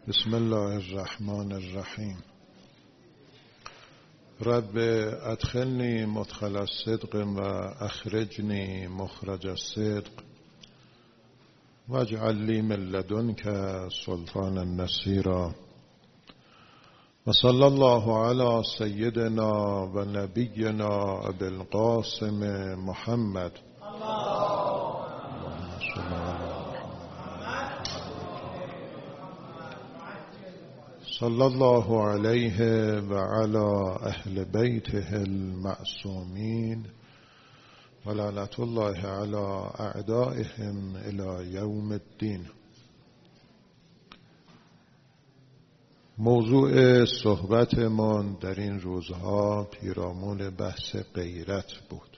بسم الله الرحمن الرحیم. رب ادخلنی مدخل الصدق و اخرجنی مخرج الصدق واجعل لی من لدنک سلطانا نصیرا و صلی الله علی سیدنا و نبینا ابی القاسم محمد صلی الله علیه و علی اهل بیته المعصومین و لعنت الله علی اعدائهم الی یوم الدین. موضوع صحبتمان در این روزها پیرامون بحث غیرت بود.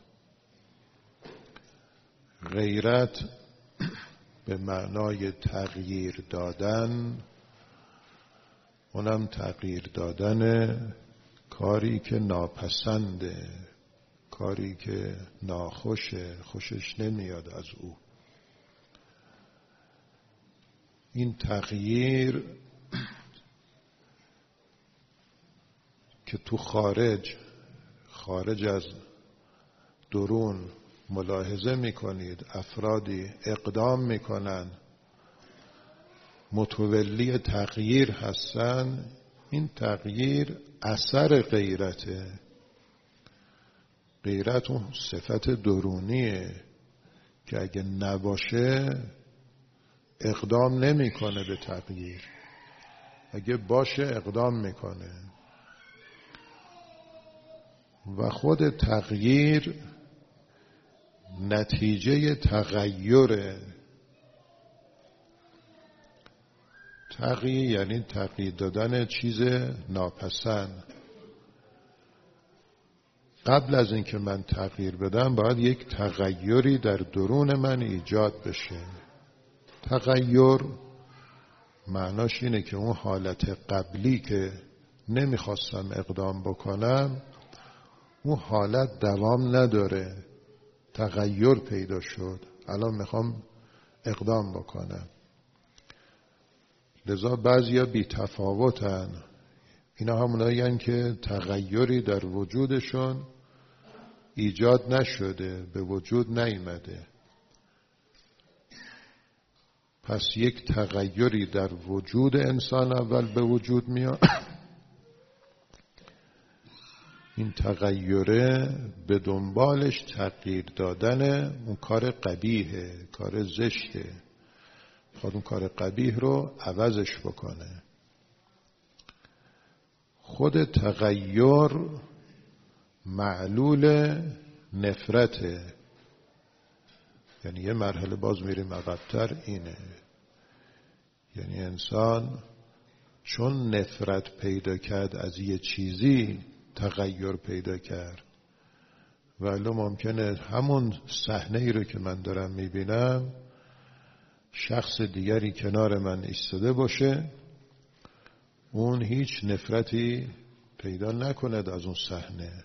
غیرت به معنای تغییر دادن، اونم تغییر دادن کاری که ناپسنده، کاری که ناخوشه، خوشش نمیاد از او. این تغییر که تو خارج از درون ملاحظه میکنید افرادی اقدام میکنن متولی تغییر هستن، این تغییر اثر غیرته. غیرت اون صفت درونیه که اگه نباشه اقدام نمیکنه به تغییر، اگه باشه اقدام میکنه. و خود تغییر نتیجه تغییره. تغییر یعنی تغییر دادن چیز ناپسند. قبل از اینکه من تغییر بدم باید یک تغییری در درون من ایجاد بشه. تغییر معناش اینه که اون حالت قبلی که نمیخواستم اقدام بکنم اون حالت دوام نداره، تغییر پیدا شد، الان میخوام اقدام بکنم. لذا بعضیا بی تفاوتن. اینا همونایی هستن که تغییری در وجودشون ایجاد نشده، به وجود نیامده. پس یک تغییری در وجود انسان اول به وجود میاد. این تغییره به دنبالش تغییر دادن اون کار قبیحه، کار زشته. خود اون کار قبیح رو عوضش بکنه. خود تغییر معلول نفرته. یعنی یه مرحله باز میریم عقب‌تر، اینه یعنی انسان چون نفرت پیدا کرد از یه چیزی تغییر پیدا کرد. ولی ممکنه همون صحنه‌ای رو که من دارم میبینم شخص دیگری کنار من ایستاده باشه، اون هیچ نفرتی پیدا نکند از اون صحنه.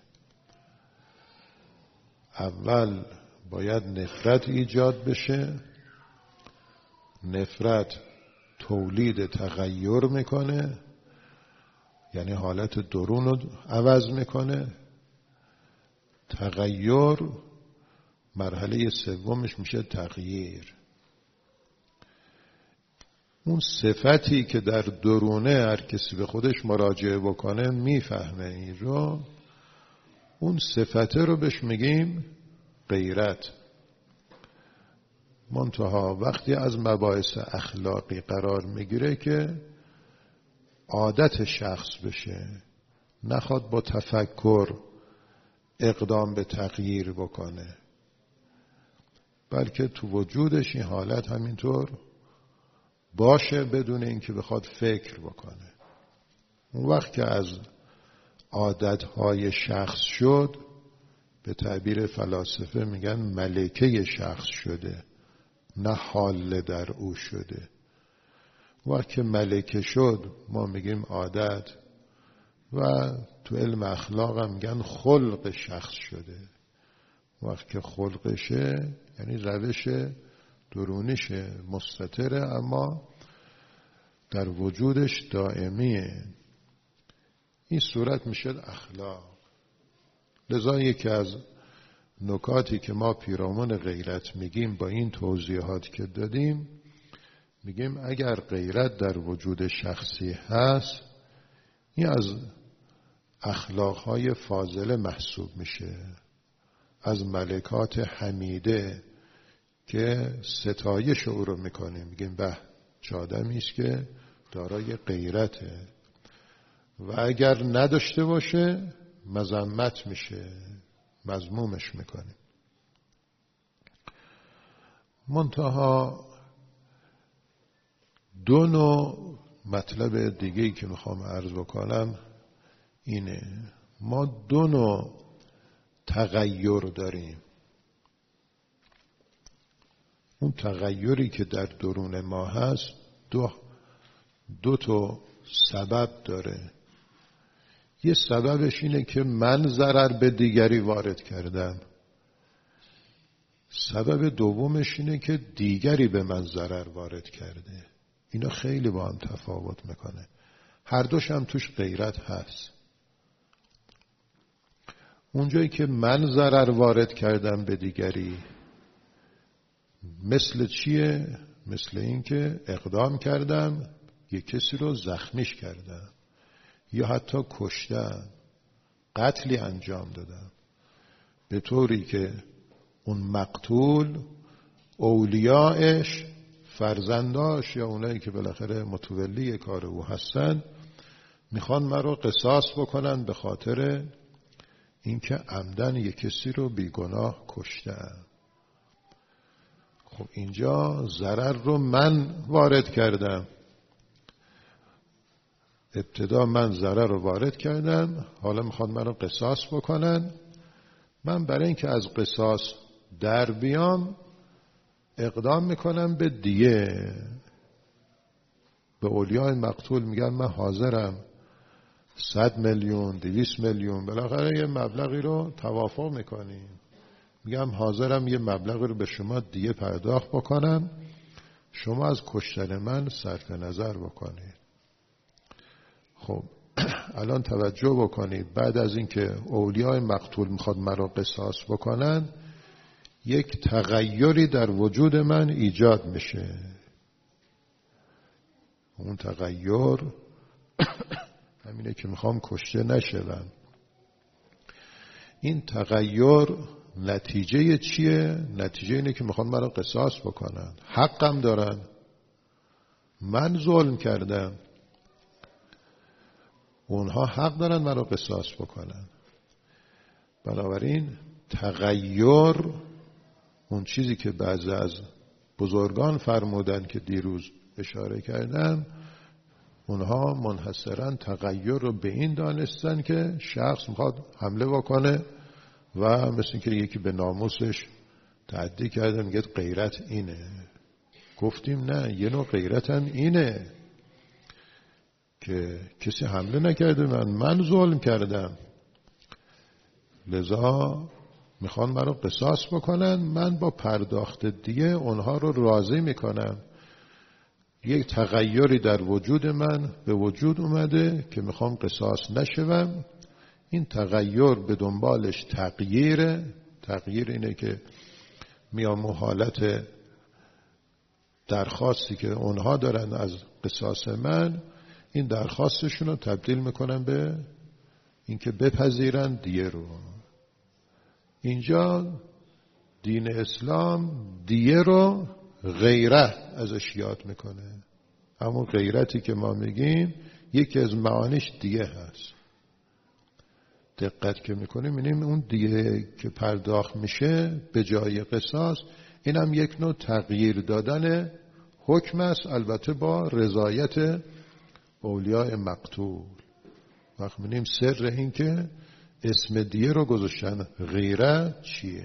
اول باید نفرت ایجاد بشه. نفرت تولید تغییر میکنه، یعنی حالت درون رو عوض میکنه. تغییر مرحله سومش میشه تغییر. اون صفتی که در درونه هر کسی به خودش مراجعه بکنه میفهمه این رو، اون صفته رو بهش میگیم غیرت. منتها وقتی از مباحث اخلاقی قرار میگیره که عادت شخص بشه، نخواد با تفکر اقدام به تغییر بکنه، بلکه تو وجودش این حالت همینطور باشه بدون اینکه بخواد فکر بکنه. اون وقت که از عادتهای شخص شد، به تعبیر فلاسفه میگن ملکه شخص شده، نه حال در او شده. وقت که ملکه شد ما میگیم عادت، و تو علم اخلاق هم میگن خلق شخص شده. وقت که خلقشه یعنی روش درونیشه مستتره، اما در وجودش دائمیه. این صورت میشه اخلاق. لذا یکی از نکاتی که ما پیرامون غیرت میگیم با این توضیحات که دادیم، میگیم اگر غیرت در وجود شخصی هست، این از اخلاقهای فاضله محسوب میشه، از ملکات حمیده که ستایش او رو میکنیم، میگیم به چه آدمی است که دارای غیرته. و اگر نداشته باشه مذمت میشه، مذمومش میکنیم. منتها دو نوع مطلب دیگه‌ای که میخوام عرض بکنم اینه، ما دو نوع تغییر داریم. اون تغییری که در درون ما هست دو تا سبب داره. یه سببش اینه که من ضرر به دیگری وارد کردم. سبب دومش اینه که دیگری به من ضرر وارد کرده. اینا خیلی با هم تفاوت میکنه. هر دوش هم توش غیرت هست. اونجایی که من ضرر وارد کردم به دیگری، مثل چیه؟ مثل این که اقدام کردم یک کسی رو زخمیش کردم یا حتی کشتم، قتلی انجام دادم، به طوری که اون مقتول اولیاءش، فرزنداش یا اونایی که بالاخره متولی کار او هستن میخوان من رو قصاص بکنن به خاطر اینکه عمدن یک کسی رو بیگناه کشتم. خب اینجا ضرر رو من وارد کردم. ابتدا من ضرر رو وارد کردم، حالا میخوان من رو قصاص بکنن. من برای اینکه از قصاص در بیام اقدام میکنم به دیه. به اولیای مقتول میگن من حاضرم 100 میلیون 200 میلیون، بالاخره یه مبلغی رو توافق میکنیم، میگم حاضرم یه مبلغی رو به شما دیه پرداخت بکنم، شما از کشتن من صرف نظر بکنید. خب الان توجه بکنید، بعد از اینکه اولیای مقتول میخواد مرا قصاص بکنن، یک تغییری در وجود من ایجاد میشه. اون تغییر همینه که میخوام کشته نشوم. این تغییر نتیجه چیه؟ نتیجه اینه که میخوان مرا قصاص بکنن. حقم دارن، من ظلم کردم، اونها حق دارن مرا قصاص بکنن. بنابراین تغییر، اون چیزی که بعضی از بزرگان فرمودن که دیروز اشاره کردم، اونها منحصرا تغییر رو به این دانستن که شخص میخواد حمله بکنه و مثل اینکه یکی به ناموسش تعدی کرده، میگه غیرت اینه. گفتیم نه، یه نوع غیرت هم اینه که کسی حمله نکرده، من ظلم کردم، لذا میخوان من رو قصاص بکنن، من با پرداخت دیگه اونها رو راضی میکنم. یک تغییری در وجود من به وجود اومده که میخوام قصاص نشوم. این تغییر به دنبالش تغییر اینه که میام حالت درخواستی که اونها دارن از قصاص من، این درخواستشون رو تبدیل میکنن به اینکه بپذیرن دیه رو. اینجا دین اسلام دیه رو غیرت ازش یاد میکنه. همون غیرتی که ما میگیم یکی از معانیش دیه هست. دقت که میکنیم می‌بینیم اون دیه که پرداخت میشه به جای قصاص، اینم یک نوع تغییر دادن حکم است، البته با رضایت اولیاء مقتول. وقت می‌بینیم سر این که اسم دیه رو گذاشتن غیرت چیه.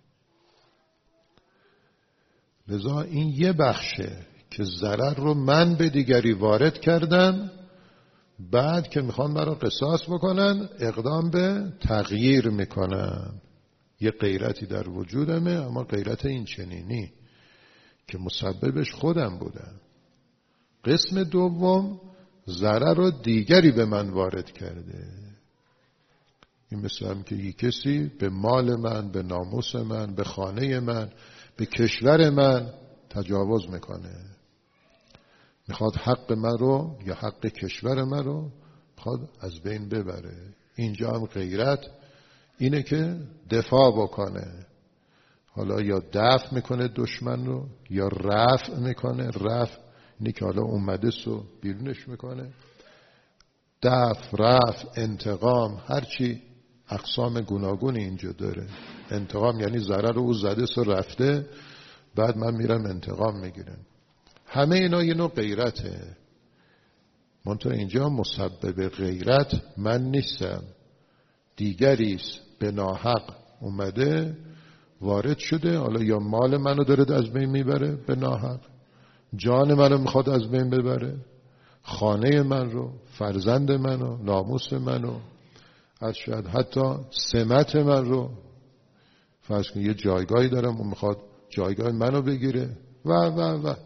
لذا این یه بخشه که ضرر رو من به دیگری وارد کردم، بعد که میخوان مرا قصاص بکنن اقدام به تغییر میکنن. یه غیرتی در وجودمه، اما غیرت این چنینی که مسببش خودم بودم. قسم دوم ضرر رو دیگری به من وارد کرده. این مثل هم که یک کسی به مال من، به ناموس من، به خانه من، به کشور من تجاوز میکنه، میخواد حق من رو یا حق کشور من رو میخواد از بین ببره. اینجا هم غیرت اینه که دفاع بکنه، حالا یا دفع میکنه دشمن رو یا رفع میکنه. رفع اینه که حالا اومده سو بیرونش میکنه. دفع، رفع، انتقام، هرچی اقسام گوناگونی اینجا داره. انتقام یعنی ضرر او زده سو رفته، بعد من میرم انتقام میگیرم. همه اینا یه نوع غیرته. منتها اینجا مسبب غیرت من نیستم، دیگریست به ناحق اومده وارد شده، حالا یا مال منو داره از بین میبره به ناحق، جان منو میخواد از بین ببره، خانه من رو، فرزند منو، ناموس منو، از شاید حتی سمت من رو. فرض کن یه جایگاهی دارم اون میخواد جایگاه منو بگیره و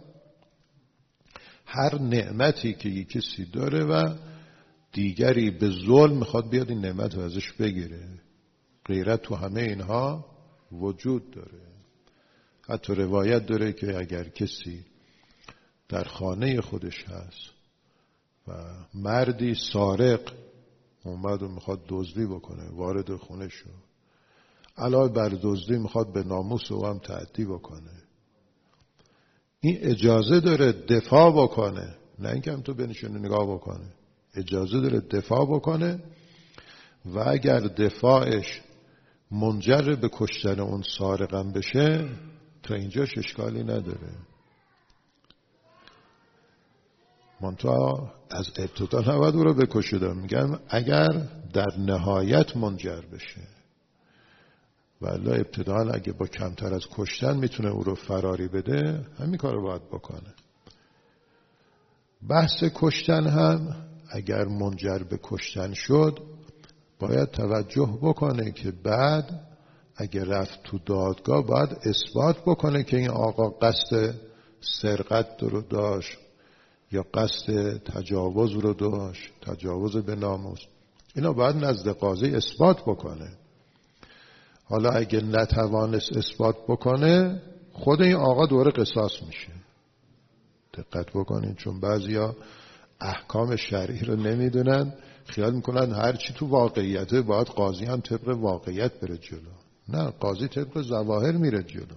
هر نعمتی که یک کسی داره و دیگری به ظلم میخواد بیاد این نعمت رو ازش بگیره. غیرت تو همه اینها وجود داره. حتی روایت داره که اگر کسی در خانه خودش هست و مردی سارق اومد و میخواد دزدی بکنه، وارد خونه شد، علاوه بر دزدی میخواد به ناموس او هم تعدی بکنه، این اجازه داره دفاع بکنه، نه اینکه هم تو بنشینی نگاه بکنه. اجازه داره دفاع بکنه و اگر دفاعش منجر به کشتن اون سارقم بشه تا اینجاش اشکالی نداره. منتها از ابتدا نباید او رو بکشه. میگن اگر در نهایت منجر بشه، ولی ابتدا اگه با کمتر از کشتن میتونه او رو فراری بده، همین کار رو باید بکنه. بحث کشتن هم اگر منجر به کشتن شد باید توجه بکنه که بعد اگر رفت تو دادگاه باید اثبات بکنه که این آقا قصد سرقت رو داشت یا قصد تجاوز رو داشت، تجاوز به ناموس. اینا باید نزد قاضی اثبات بکنه. حالا اگه نتوانست اثبات بکنه خود این آقا دوره قصاص میشه. دقت بکنین، چون بعضیا احکام شرعی رو نمیدونن، خیال میکنن هر چی تو واقعیته باید قاضی هم طبق واقعیت بره جلو. نه، قاضی طبق ظواهر میره جلو.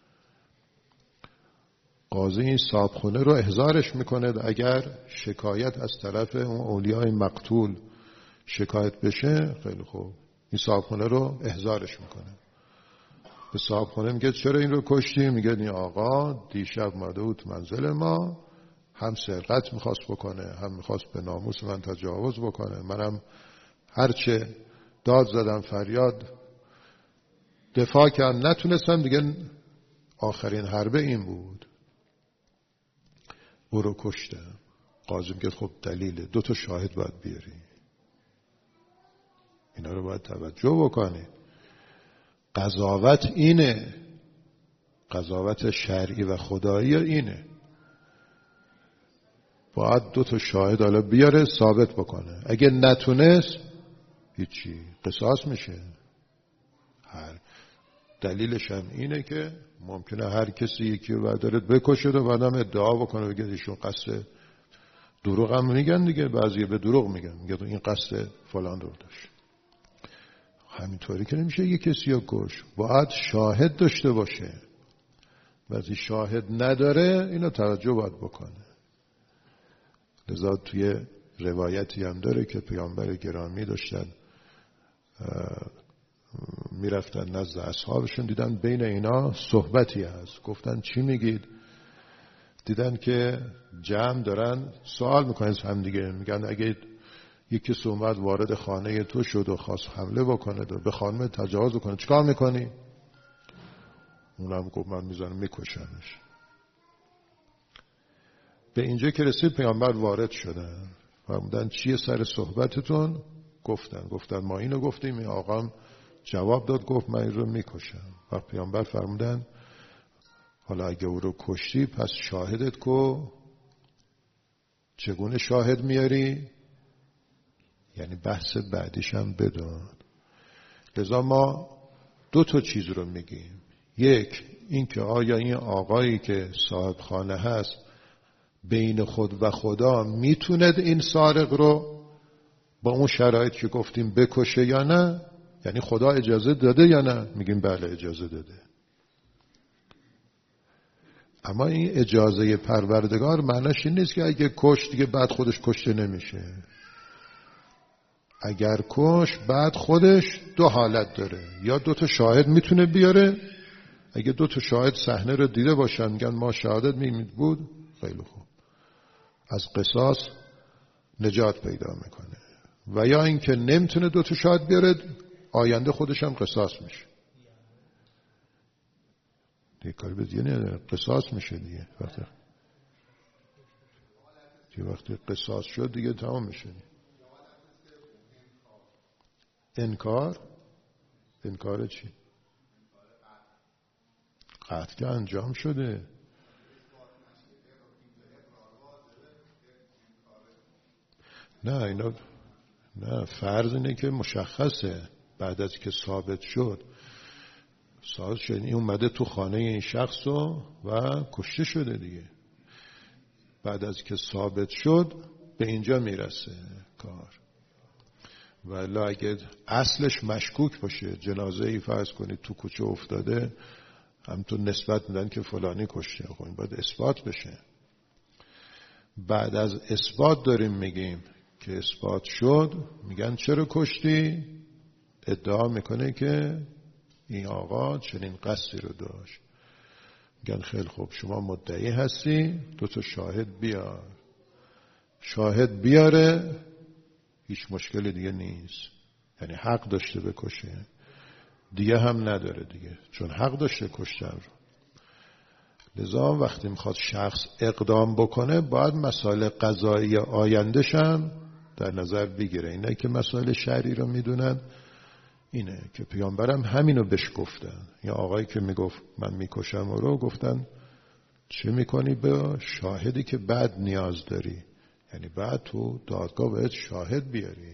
قاضی این صاحبخونه رو احضارش میکنه، اگر شکایت از طرف اون اولیای مقتول شکایت بشه، خیلی خوب، این صاحبخونه رو احضارش میکنه. به صاحبخونه میگه چرا این رو کشتی؟ میگه این آقا دیشب اومده بود تو منزل ما، هم سرقت میخواست بکنه، هم میخواست به ناموس من تجاوز بکنه. منم هرچه داد زدم فریاد دفاع کردم نتونستم، دیگه آخرین حربه این بود، او رو کشتم. قاضی میگه خب دلیله، 2 شاهد باید بیاری. اینا رو باید توجه بکنی. قضاوت اینه، قضاوت شرعی و خدایی اینه، باید 2 شاهد حالا بیاره ثابت بکنه. اگه نتونست هیچی، قصاص میشه. دلیلش هم اینه که ممکنه هر کسی یکی رو برداره بکشه و بعدم ادعا بکنه بگه ایشون قصد دروغ هم میگن دیگه، بعضی به دروغ میگن، میگه این قصد فلان رو داشت. همینطوری که نمیشه یه کسی رو کش، باید شاهد داشته باشه. وقتی شاهد نداره اینو توجه باید بکنه. لذا توی روایتی هم داره که پیامبر گرامی داشتن میرفتن نزد اصحابشون، دیدن بین اینا صحبتی هست. گفتن چی میگید؟ دیدن که جمع دارن سوال میکنن هم دیگه، میگن اگه یکی اومد وارد خانه تو شد و خواست حمله بکنه و به خانم تجاوز بکنه چیکار میکنی؟ اونم گفت من میذارم میکشمش. به اینجا که رسید پیامبر وارد شدن، فرمودن چیه سر صحبتتون؟ گفتن ما اینو گفتیم. این آقام جواب داد، گفت من این رو میکشم. و پیامبر فرمودن حالا اگه او رو کشتی پس شاهدت کو؟ چگونه شاهد میاری؟ یعنی بحث بعدیش هم بدون. لذا ما 2 چیز رو میگیم. یک، این که آیا این آقایی که صاحب خانه هست بین خود و خدا میتوند این سارق رو با اون شرایط که گفتیم بکشه یا نه؟ یعنی خدا اجازه داده یا نه؟ میگیم بله اجازه داده. اما این اجازه پروردگار معنیش این نیست که اگه کش دیگه بعد خودش کشته نمیشه. اگر کش بعد خودش 2 حالت داره. یا 2 شاهد میتونه بیاره، اگه 2 شاهد صحنه رو دیده باشن میگن ما شهادت میمید بود، خیلی خوب، از قصاص نجات پیدا میکنه. و یا اینکه نمیتونه 2 شاهد بیاره، آینده خودش هم قصاص میشه دیگه. کاری به دیگه نداره، قصاص میشه دیگه. وقتی قصاص شد دیگه تمام میشه. انکار چی؟ قطع که انجام شده. نه فرض اینه که مشخصه بعد از که ثابت شد این اومده تو خانه این شخص و کشته شده دیگه. بعد از که ثابت شد به اینجا میرسه کار. ولی اگه اصلش مشکوک باشه، جنازه ای فرض کنید تو کوچه افتاده، همونطور نسبت میدن که فلانی کشته، خب این باید اثبات بشه. بعد از اثبات داریم میگیم که اثبات شد، میگن چرا کشتی؟ ادعا میکنه که این آقا چنین قصدی رو داشت. میگن خیلی خوب، شما مدعی هستی، 2 شاهد بیار. شاهد بیاره، هیچ مشکل دیگه نیست. یعنی حق داشته بکشه، دیگه هم نداره دیگه، چون حق داشته کشتن رو. لذا وقتی میخواد شخص اقدام بکنه باید مسائل قضایی آینده‌ش هم در نظر بگیره. اینه که مسائل شرعی رو میدونن، اینه که پیامبرم همینو بهش گفتن. یا آقایی که میگفت من میکشم رو گفتن چه میکنی به شاهدی که بعد نیاز داری؟ یعنی بعد تو دادگاه باید شاهد بیاری.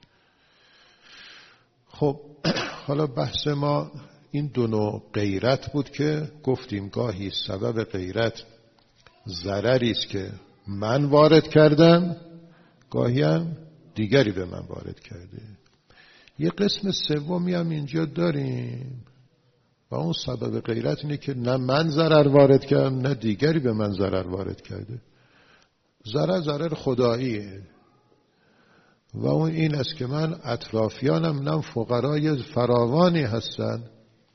خب حالا بحث ما این 2 نوع غیرت بود که گفتیم گاهی سبب غیرت ضرری است که من وارد کردم، گاهی هم دیگری به من وارد کرده. یه قسم سومی هم اینجا داریم و اون سبب غیرت اینه که نه من ضرر وارد کردم نه دیگری به من ضرر وارد کرده. ضرر خداییه و اون این است که من اطرافیانم نه فقرای فراوانی هستن،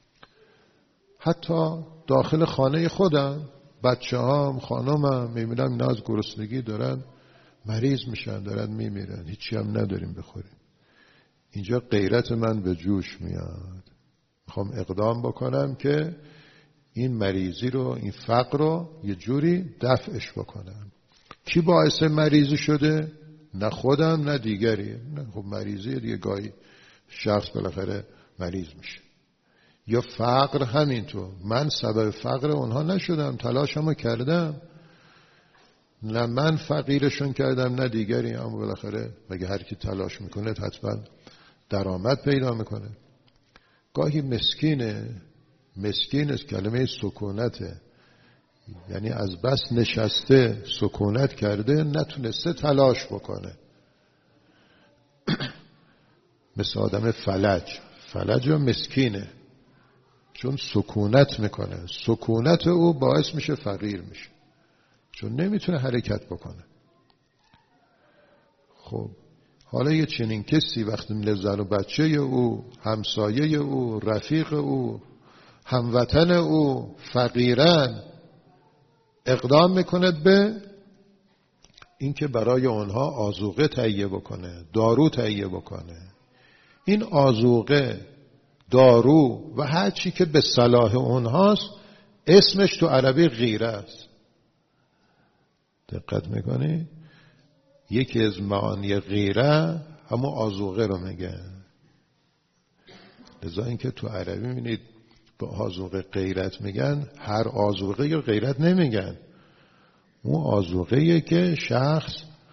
حتی داخل خانه خودم بچه هام خانمم میبینم اینا از گرسنگی دارن مریض میشن، دارن میمیرن، هیچی هم نداریم بخوریم. اینجا غیرت من به جوش میاد، میخوام اقدام بکنم که این مریضی رو، این فقر رو یه جوری دفعش بکنم. کی باعث مریضی شده؟ نه خودم نه دیگری. نه خب مریضی دیگه گاهی شخص بالاخره مریض میشه. یا فقر همینطور، من سبب فقر اونها نشدم، تلاشمو کردم، نه من فقیرشون کردم نه دیگری، اما بالاخره مگه هر کی تلاش میکنه حتما درآمد پیدا میکنه. گاهی مسکین است، کلمه سکونته، یعنی از بس نشسته سکونت کرده نتونسته تلاش بکنه. مثل آدم فلج و مسکینه، چون سکونت میکنه، سکونت او باعث میشه فقیر میشه، چون نمیتونه حرکت بکنه. خب حالا یه چنین کسی وقتی میله زن و بچه او، همسایه او، رفیق او، هموطن او فقیرن، اقدام میکنه به اینکه برای اونها آذوقه تهیه بکنه، دارو تهیه بکنه. این آذوقه، دارو و هر چی که به صلاح اونهاست اسمش تو عربی غیره است. دقت میکنی؟ یکی از معانی غیره همون آذوقه رو میگه. لذا اینکه تو عربی میبینید به آذوقه غیرت میگن، هر آذوقه یا غیرت نمیگن. اون آذوقه‌ایه که شخص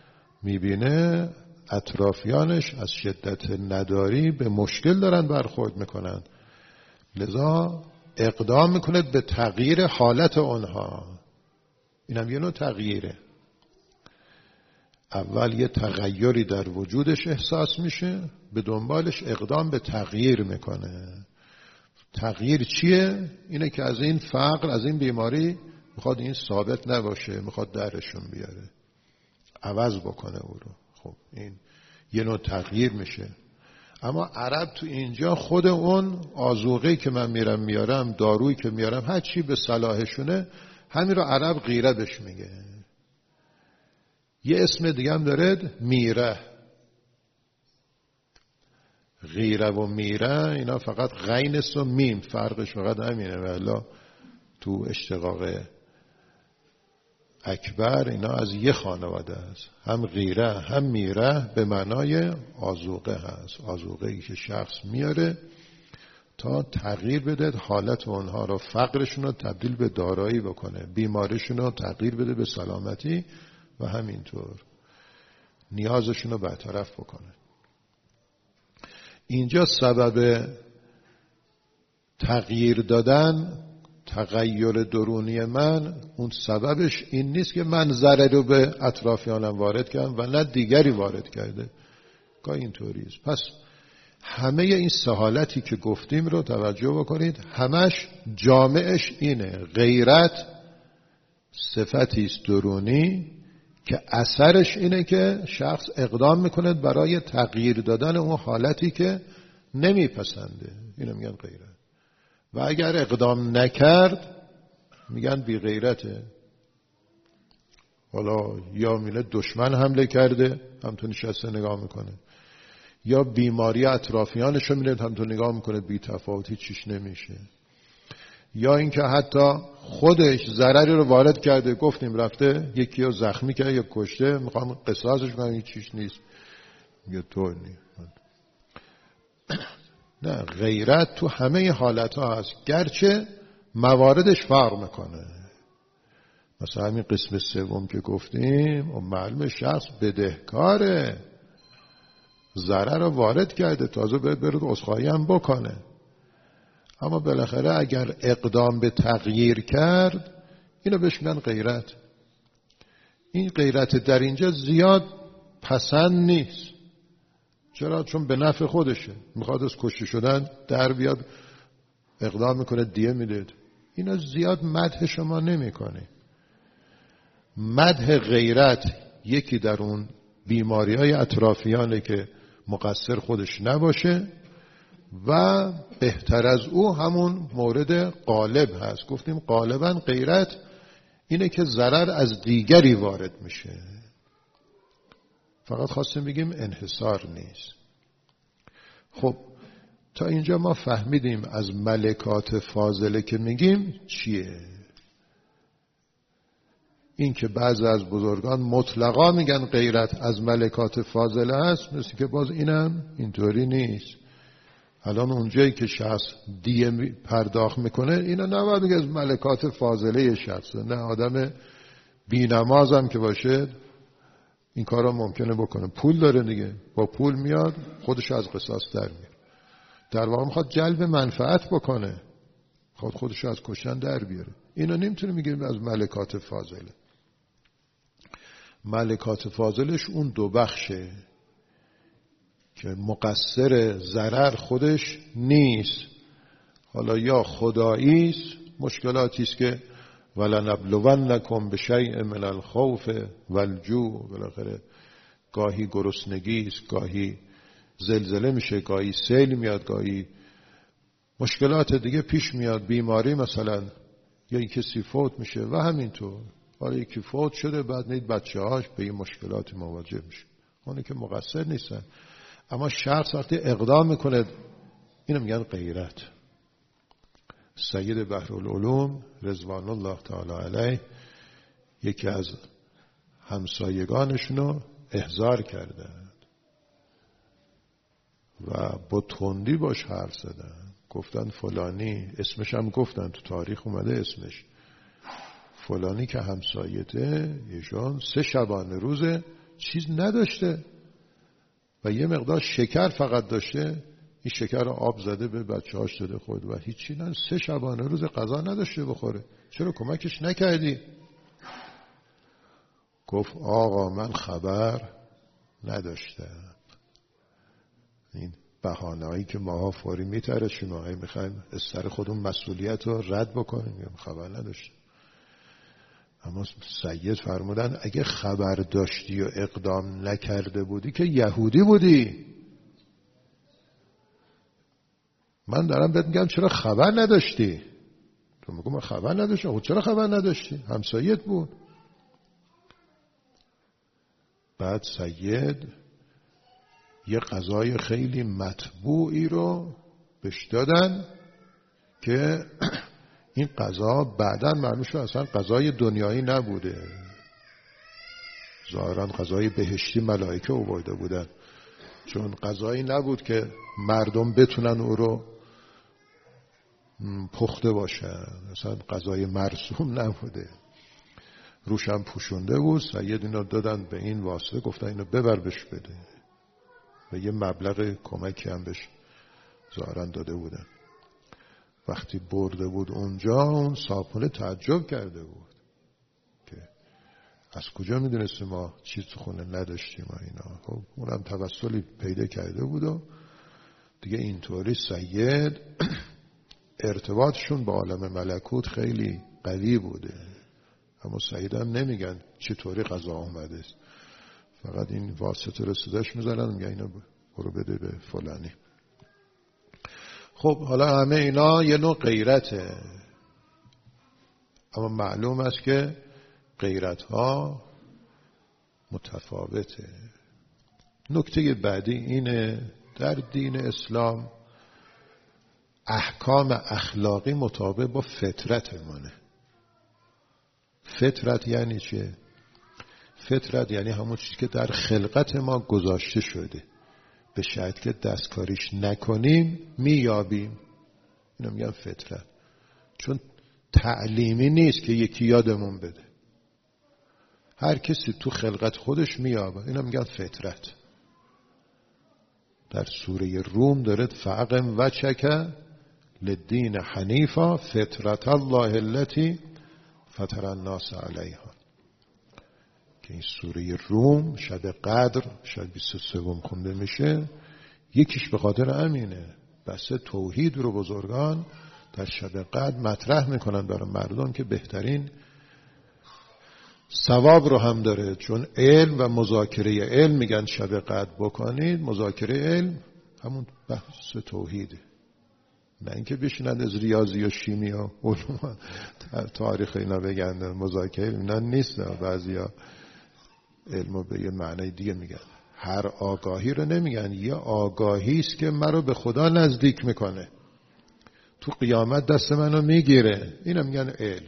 میبینه اطرافیانش از شدت نداری به مشکل دارن برخورد میکنن، لذا اقدام میکنه به تغییر حالت اونها. اینم یه نوع تغییره. اول یه تغییری در وجودش احساس میشه، به دنبالش اقدام به تغییر میکنه. تغییر چیه؟ اینه که از این فقر، از این بیماری میخواد این ثابت نباشه، میخواد درشون بیاره، عوض بکنه او رو. خب این یه نوع تغییر میشه. اما عرب تو اینجا خود اون آذوقه‌ای که من میرم میارم، دارویی که میارم، هر چی به صلاحشونه، همین رو عرب غیره بهش میگه. یه اسم دیگه هم داره، میره. غیره و میره اینا فقط غین است و میم، فرقش فقط همینه. ولی تو اشتقاق اکبر اینا از یه خانواده است. هم غیره هم میره به معنای آذوقه هست. آذوقه ای که شخص میاره تا تغییر بده حالت اونها رو، فقرشون رو تبدیل به دارایی بکنه، بیماریشون رو تغییر بده به سلامتی و همینطور نیازشون رو برطرف بکنه. اینجا سبب تغییر دادن، تغییر درونی من، اون سببش این نیست که من ضرر رو به اطرافیانم وارد کردم و نه دیگری وارد کرده. گاهی اینطوریست. پس همه این سه حالتی که گفتیم رو توجه بکنید، همش جامعش اینه. غیرت صفتی است درونی که اثرش اینه که شخص اقدام میکنه برای تغییر دادن اون حالتی که نمیپسنده. اینو میگن غیرت. و اگر اقدام نکرد میگن بی غیرته. حالا یا میله دشمن حمله کرده، همتون نشسته نگاه میکنه، یا بیماری اطرافیانش رو میله همتون نگاه میکنه، بی تفاوتی چیش نمیشه، یا اینکه حتی خودش ضرری رو وارد کرده، گفتیم رفته یکی رو زخمی کرده یا کشته، میخوام قصاصش کنم، این چیش نیست، میگه طور نیست. نه، غیرت تو همه حالت ها هست، گرچه مواردش فرق میکنه. مثلا همین قسم سوم که گفتیم، اون معلوم شخص بدهکاره، ضرر رو وارد کرده، تازه برد عذرخواهی هم بکنه. اما بالاخره اگر اقدام به تغییر کرد، اینو بهش میگن غیرت. این غیرت در اینجا زیاد پسند نیست. چرا؟ چون به نفع خودشه، میخواد از کشته شدن در بیاد، اقدام میکنه دیه میده. اینا زیاد مدح شما نمیکنه. مدح غیرت یکی در اون بیماری های اطرافیانه که مقصر خودش نباشه، و بهتر از او همون مورد غالب هست. گفتیم غالبا غیرت اینه که ضرر از دیگری وارد میشه، فقط خواستیم بگیم انحصار نیست. خب تا اینجا ما فهمیدیم از ملکات فاضله که میگیم چیه. این که بعضی از بزرگان مطلقا میگن غیرت از ملکات فاضله هست، مثل که باز اینم اینطوری نیست. الان اونجایی که شخص دیه پرداخت میکنه، اینا نباید میگه از ملکات فاضله شخصه. نه، آدم بی‌نماز هم که باشه این کارا ممکنه بکنه. پول داره دیگه، با پول میاد خودش از قصاص در میاره. در واقع میخواد جلب منفعت بکنه، میخواد خودش از کشتن در بیاره. اینا نمیتونه میگه از ملکات فاضله. ملکات فاضلش اون دو بخشه که مقصر ضرر خودش نیست. حالا یا خدایی است، مشکلاتی است که ولنبلونکم بشیء من الخوف والجوع، بالاخره گاهی گرسنگی است، گاهی زلزله میشه، گاهی سیل میاد، گاهی مشکلات دیگه پیش میاد، بیماری مثلا، یا این کسی فوت میشه و همینطور. حالا یکی فوت شده، بعد میاد بچه‌هاش به این مشکلات مواجه میشه. اونی که مقصر نیستن. اما شخص وقتی اقدام میکنه، اینو میگن غیرت. سید بحرالعلوم رضوان الله تعالی علیه یکی از همسایگانشونو احضار کردند و با تندی باش حرف زدن. گفتن فلانی، اسمش هم گفتن، تو تاریخ اومده اسمش، فلانی که همسایته ایشان 3 شبانه روز چیز نداشته و یه مقدار شکر فقط داشته، این شکر رو آب زده به بچه‌هاش داده خورد و هیچی نه. 3 شبانه روز غذا نداشته بخوره. چرا کمکش نکردی؟ گفت آقا من خبر نداشتم. این بهانه‌ای که ماها فوری میترسیم و میخوایم از سر خودمون مسئولیت رو رد بکنیم، میگم خبر نداشتم. اما سید فرمودن اگه خبر داشتی و اقدام نکرده بودی که یهودی بودی. من دارم بهت میگم چرا خبر نداشتی؟ تو میگم من خبر نداشتم. خب چرا خبر نداشتی؟ همسایت بود. بعد سید یه غذای خیلی مطبوعی رو بهش دادن که این غذا بعداً معلوم شد اصلا غذای دنیایی نبوده، ظاهراً غذای بهشتی ملائکه آورده بودن، چون غذایی نبود که مردم بتونن او رو پخته باشن، اصلا غذای مرسوم نبوده، روشم پوشونده بود. سید اینو دادن به این واسطه، گفتن اینو ببر بهش بده و یه مبلغ کمکی هم بهش ظاهراً داده بودن. وقتی برده بود اونجا، اون صاحبخونه تعجب کرده بود که از کجا میدونستی ما چیز تو خونه نداشتیم و اینا. خب اونم توسلی پیدا کرده بود و دیگه اینطوری سید ارتباطشون با عالم ملکوت خیلی قوی بوده. اما سید هم نمیگن چطوری غذا آمده است، فقط این واسطه رو صداش میزنن میگن اینو برو بده به فلانی. خب حالا همه اینا یه نوع غیرته، اما معلوم است که غیرت ها متفاوته. نکته بعدی اینه در دین اسلام احکام اخلاقی مطابق با فطرت منه. فطرت یعنی چه؟ فطرت یعنی همون چیزی که در خلقت ما گذاشته شده، به شرط که دستکاریش نکنیم میابیم. اینو میگن فطرت، چون تعلیمی نیست که یکی یادمون بده، هر کسی تو خلقت خودش میابه. اینو میگن فطرت. در سوره روم داره فاقم وجهک للدین حنیفا فطرت الله التي فطر الناس علیها، که این سوره روم شب قدر شب 23 خونده میشه. یکیش به خاطر امینه، بس توحید رو بزرگان در شب قدر مطرح میکنن برای مردم که بهترین ثواب رو هم داره، چون علم و مذاکره علم میگن شب قدر بکنید. مذاکره علم همون بحث توحیده، نه اینکه بشینند از ریاضی و شیمی و علوم تاریخ اینا بگن. مذاکره اینا نیست. بعضیا علمو به یه معنی دیگه میگن. هر آگاهی رو نمیگن، یه آگاهی است که مرا به خدا نزدیک میکنه، تو قیامت دست منو میگیره. اینا میگن علم.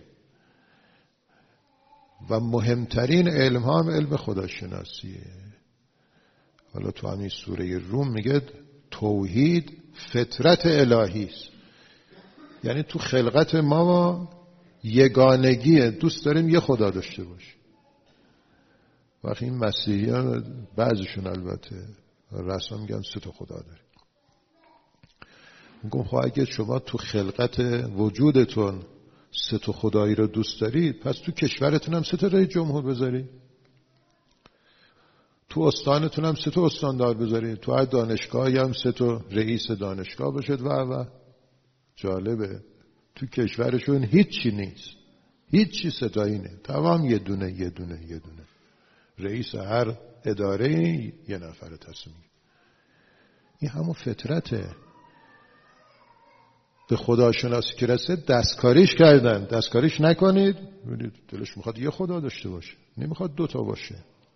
و مهمترین علم ها هم علم خداشناسیه. حالا تو همین سوره روم میگه توحید فطرت الهی است، یعنی تو خلقت ما یگانگیه، دوست داریم یه خدا داشته باشیم. وقتی این مسیحیان بعضیشون البته رسما میگن 3 تا خدا داریم. میگم خب اگه شما تو خلقت وجودتون 3 تا خدایی رو دوست دارید، پس تو کشورتون هم 3 تا رئیس جمهور بذارید، تو استانتون هم 3 تا استاندار بذارید، تو هر دانشگاهی هم 3 تا رئیس دانشگاه باشد و جالبه تو کشورشون هیچی نیست، هیچی ستایینه، تمام یه دونه رئیس هر اداره یه نفر تصمیم. این همون فطرته. به خداشناسی که رسه دستکاریش کردن. دستکاریش نکنید، دلش میخواد یه خدا داشته باشه، نمیخواد 2 تا باشه.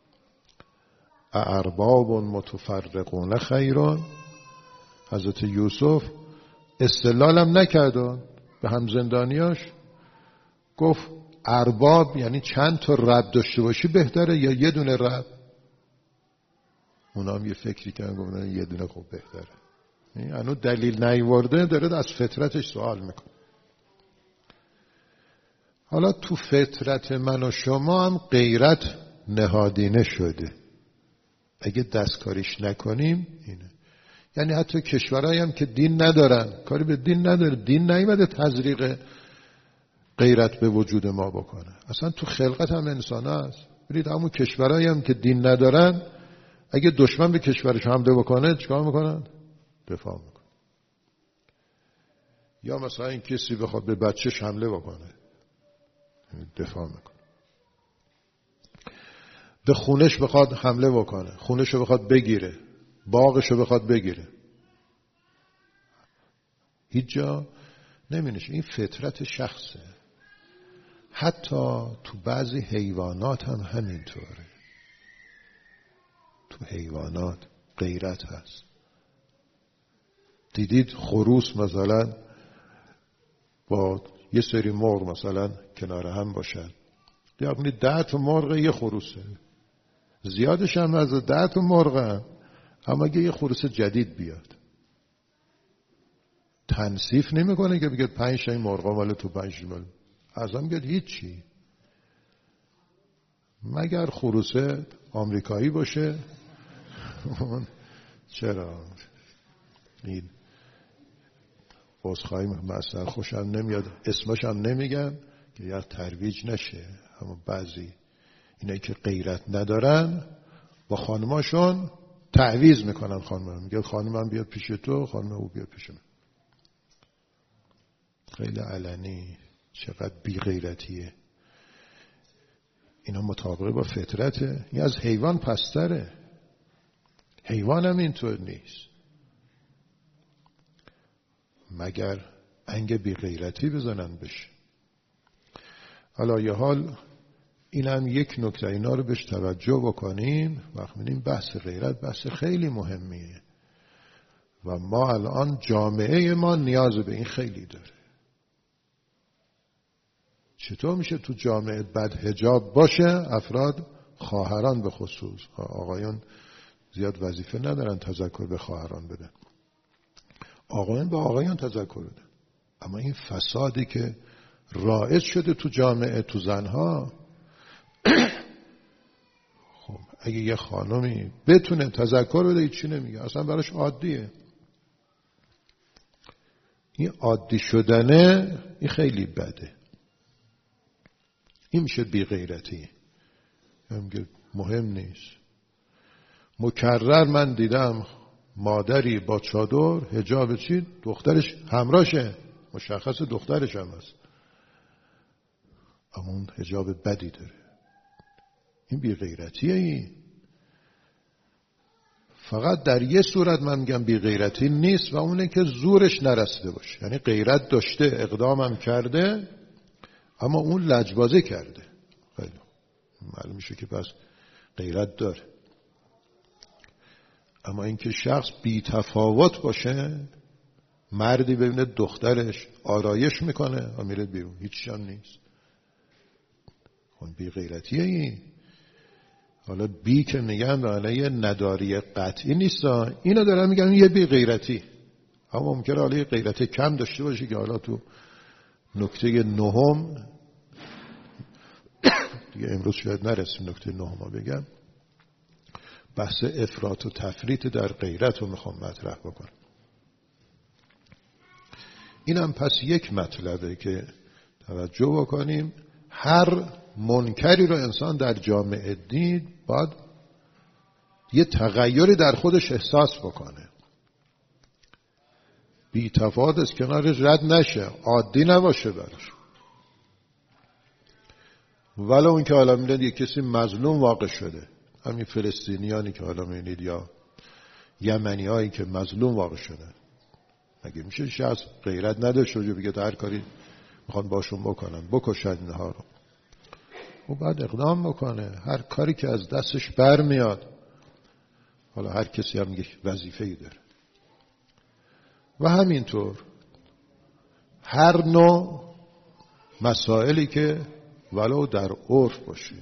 ارباب متفرقون خیرون. حضرت یوسف استدلالم نکردن به هم زندانیاش، گفت ارباب یعنی چند تا رب داشته باشی بهتره یا یه دونه رب؟ اونا هم یه فکری کردن گفتن یه دونه خوب بهتره. اینو دلیل نیورده داره از فطرتش سوال میکنه. حالا تو فطرت من و شما هم غیرت نهادینه شده. اگه دستکاریش نکنیم اینه. یعنی حتی کشورهایی هم که دین ندارن، کاری به دین نداره، دین نیومده تزریق غیرت به وجود ما بکنه. اصلا تو خلقت هم انسان هست. برید همون کشورهایی هم که دین ندارن، اگه دشمن به کشورش حمله بکنه چیکار میکنن؟ دفاع میکنن. یا مثلا این کسی بخواد به بچهش حمله بکنه، دفاع میکنه. به خونش بخواد حمله بکنه، خونشو بخواد بگیره، باغشو بخواد بگیره، هیچ جا نمینشه. این فطرت شخصه. حتی تو بعضی حیوانات هم همینطوره. تو حیوانات غیرت هست. دیدید خروس مثلا با یه سری مرغ مثلا کنار هم باشن، دیگه 10 تا مرغ یه خروسه، زیادش هم از 10 تا مرغ هم. اما اگه یه خروس جدید بیاد تنصیف نمیکنه که بگه 5 تا این مرغا مال تو، 5 مال ازم، میگه هیچی، مگر خروس آمریکایی باشه. چرا این عذرخواهی مثلا خوشم نمیاد اسمش هم نمیگم که یا ترویج نشه، اما بعضی اینایی که غیرت ندارن با خانماشون تعویض میکنن. خانم میگه خانمم بیاد پیش تو، خانم او بیاد پیش من. خیلی علنی. چقدر بی غیرتیه. اینا مطابق با فطرته. این از حیوان پستره. حیوان هم اینطور نیست، مگر انگ بی غیرتی بزنن بشه. حالا یه حال این هم یک نکته، اینا رو بهش توجه بکنیم. وقت می‌بینیم بحث غیرت بحث خیلی مهمیه و ما الان جامعه ما نیاز به این خیلی داره. چطور میشه تو جامعه بد حجاب باشه؟ افراد، خواهران به خصوص، آقایان زیاد وظیفه ندارن تذکر به خواهران بدن، آقایان به آقایان تذکر بدن. اما این فسادی که رایج شده تو جامعه، تو زنها، خب اگه یه خانمی بتونه تذکر بده هیچی نمیگه، اصلا براش عادیه. این عادی شدنه این خیلی بده. این میشه بی غیرتی. میگه مهم نیست. مکرر من دیدم مادری با چادر حجاب چی دخترش همراهشه، مشخص دخترش هم هست، اما اون حجاب بدی داره. این بی غیرتیه. این فقط در یه صورت من میگم بی غیرتی نیست و اونه که زورش نرسیده باشه. یعنی غیرت داشته، اقدامم کرده، اما اون لجبازی کرده. خیلی معلوم میشه که پس غیرت داره. اما اینکه شخص بی تفاوت باشه، مردی ببینه دخترش آرایش میکنه و میره بیرون، هیچ هم نیست، اون بی غیرتیه. این حالا بی که میگن حالا یه نداری قطعی نیست، اینو دارن میگن یه بی غیرتی. اما ممکنه حالا یه غیرت کم داشته باشه که حالا تو نکته 9 دیگه امروز شاید نرسیم نکته 9 بگم، بحث افراط و تفریط در غیرت رو میخوام مطرح بکنم. اینم پس یک مطلبه که توجه بکنیم. هر منکری رو انسان در جامعه دید باید یه تغییری در خودش احساس بکنه. بی تفاوت از کنارش رد نشه، عادی نباشه براش. ولی اون که حالا میدید یک کسی مظلوم واقع شده، همین فلسطینیانی که حالا میدید یا یمنی هایی که مظلوم واقع شدن، مگه میشه شخص غیرت نداشته باشه بگه هر کاری میخوان باشون بکنن بکشن اینها رو؟ و بعد اقدام بکنه. هر کاری که از دستش برمیاد، حالا هر کسی هم یک وظیفه‌ای داره. و همینطور هر نوع مسائلی که ولو در عرف باشه.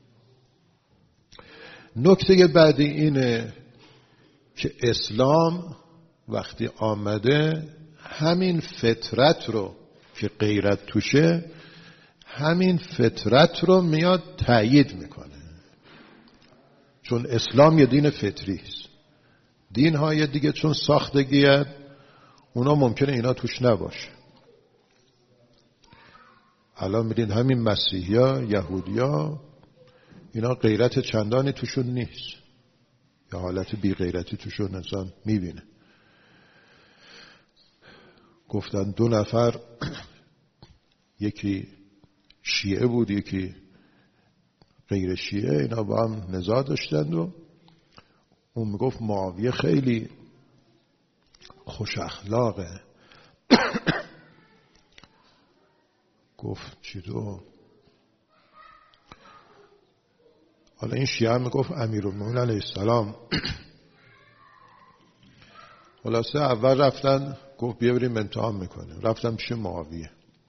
نکته بعدی اینه که اسلام وقتی آمده همین فطرت رو که غیرت توشه، همین فطرت رو میاد تأیید میکنه. چون اسلام یه دین فطری است. دین های دیگه چون ساختگیه اونا ممکنه اینا توش نباشه. الان میدین همین مسیحی ها، یهودی ها، اینا غیرت چندانی توشون نیست، یا حالت بی غیرتی توشون انسان میبینه. گفتن 2 نفر یکی شیعه بود یکی غیر شیعه، اینا با هم نزاع داشتند و اون میگفت معاویه خیلی خوش اخلاقه. گفت چطور؟ حالا این شیعه میگفت امیرالمومنین علیه السلام. خلاصه اول رفتن گفت بیا بریم امتحان میکنه، رفتن پیش معاویه.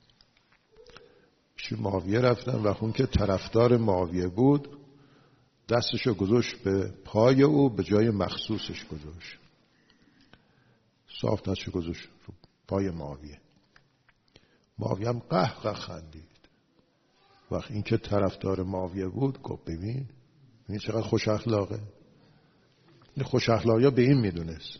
پیش معاویه رفتن و اون که طرفدار معاویه بود دستشو گذاشت به پای او، به جای مخصوصش گذاشت، صاف دستشو گذاشت رو پای معاویه. معاویه هم قهقه خندید. وقت این که طرفدار معاویه بود گفت ببین چقدر خوش اخلاقه. این خوش اخلاقی ها به این میدونست.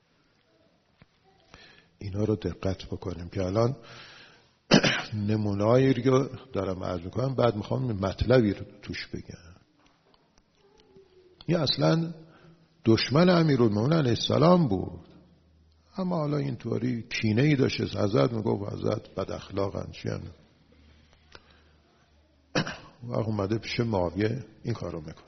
اینا رو دقت بکنیم که الان نمونه‌ای رو دارم عرض میکنم، بعد میخوام مطلبی رو توش بگم. این اصلا دشمن امیرالمومنین علیه السلام بود، اما حالا اینطوری کینه‌ای داشت از حضرت، میگفت حضرت بد اخلاقن چیان، و اومده پیش معاویه این کارو میکنه.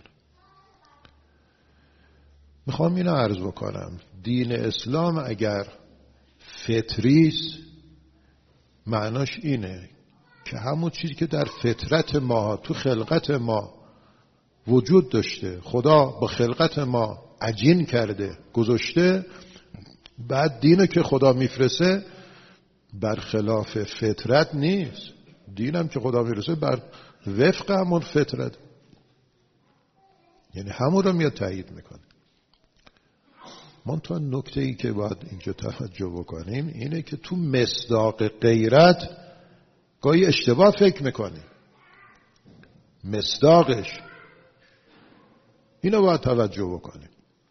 میخوام اینو عرض بکنم، دین اسلام اگر فطریست معناش اینه که همون چیزی که در فطرت ما، تو خلقت ما وجود داشته، خدا با خلقت ما عجین کرده گذاشته، بعد دینو که خدا میفرسه برخلاف فطرت نیست. دینم که خدا میفرسه بر وفق همون فطرت، یعنی همون رو میاد تایید میکنه. منتها نکته ای که باید اینجا توجه بکنیم اینه که تو مصداق غیرت گاهی اشتباه فکر میکنیم. مصداقش اینو باید توجه بکنیم.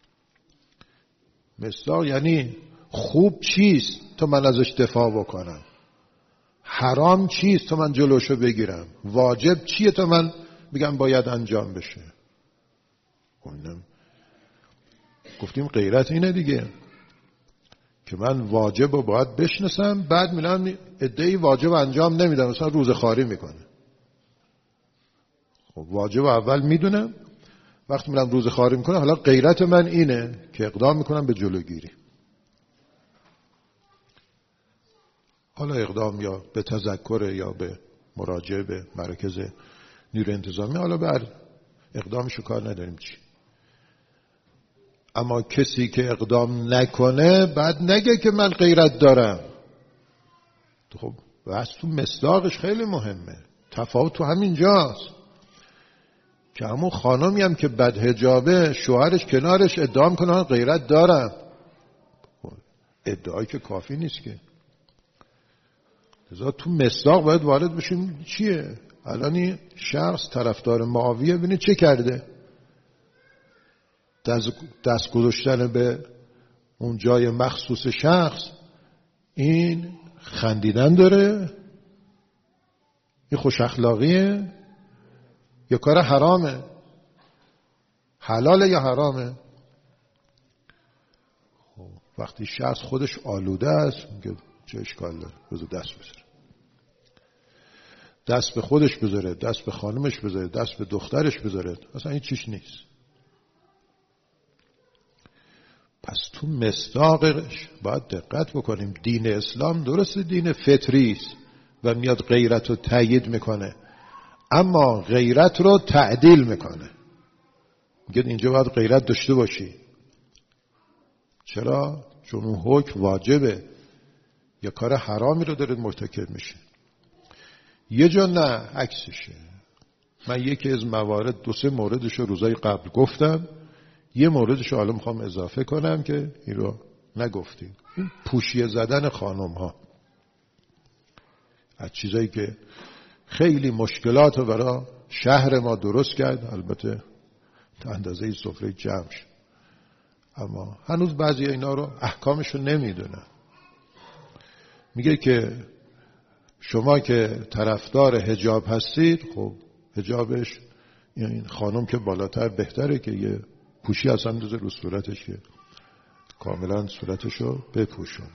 مصداق یعنی خوب چیست تا من ازش دفاع بکنم، حرام چیست تا من جلوشو بگیرم، واجب چیه تا من بگم باید انجام بشه. گفتیم غیرت اینه دیگه که من واجب رو باید بشناسم، بعد میلم ادعای واجب انجام نمیدم، مثلا روزه خواری میکنه. خب واجب اول میدونم، وقتی میرم روزه خواری میکنم، حالا غیرت من اینه که اقدام میکنم به جلوگیری. حالا اقدام یا به تذکر یا به مراجعه به مراکز نیروی انتظامی، حالا بر اقدامشو کار نداریم چی. اما کسی که اقدام نکنه بعد نگه که من غیرت دارم. خب بس تو مصداقش خیلی مهمه. تفاوت تو همین جاست که همون خانمی هم که بد حجابه شوهرش کنارش ادعا کنه غیرت دارم، ادعایی که کافی نیست که. لذا تو مصداق باید وارد بشیم چیه. الان این شخص طرفدار معاویه ببینید چه کرده، دست گذاشتن به اون جای مخصوص شخص، این خندیدن داره، این خوش اخلاقیه یا کار حرامه، حلاله یا حرامه. وقتی شخص خودش آلوده است میگه چه اشکال داره، بذار دست بذاره، دست به خودش بذاره، دست به خانمش بذاره، دست به دخترش بذاره، اصلا این چیش نیست. پس تو مصداقش باید دقت بکنیم. دین اسلام درست دین فطری است و میاد غیرت رو تایید میکنه، اما غیرت رو تعدیل میکنه. میگه اینجا باید غیرت داشته باشی. چرا؟ چون اون حکم واجبه یا کار حرامی رو داره مرتکب میشه. یه جا نه عکسشه. من یکی از موارد 2-3 موردش رو روزای قبل گفتم، یه موردش رو حالا میخوام اضافه کنم که این رو نگفتیم. این پوشیه زدن خانم ها از چیزایی که خیلی مشکلات رو برای شهر ما درست کرد. البته تا اندازه سفره جمع شد. اما هنوز بعضی اینا رو احکامشو نمیدونن. میگه که شما که طرفدار حجاب هستید، خب حجابش این خانم که بالاتر بهتره که یه پوشی اصلا اندازه رو صورتش که کاملا صورتشو بپوشونه.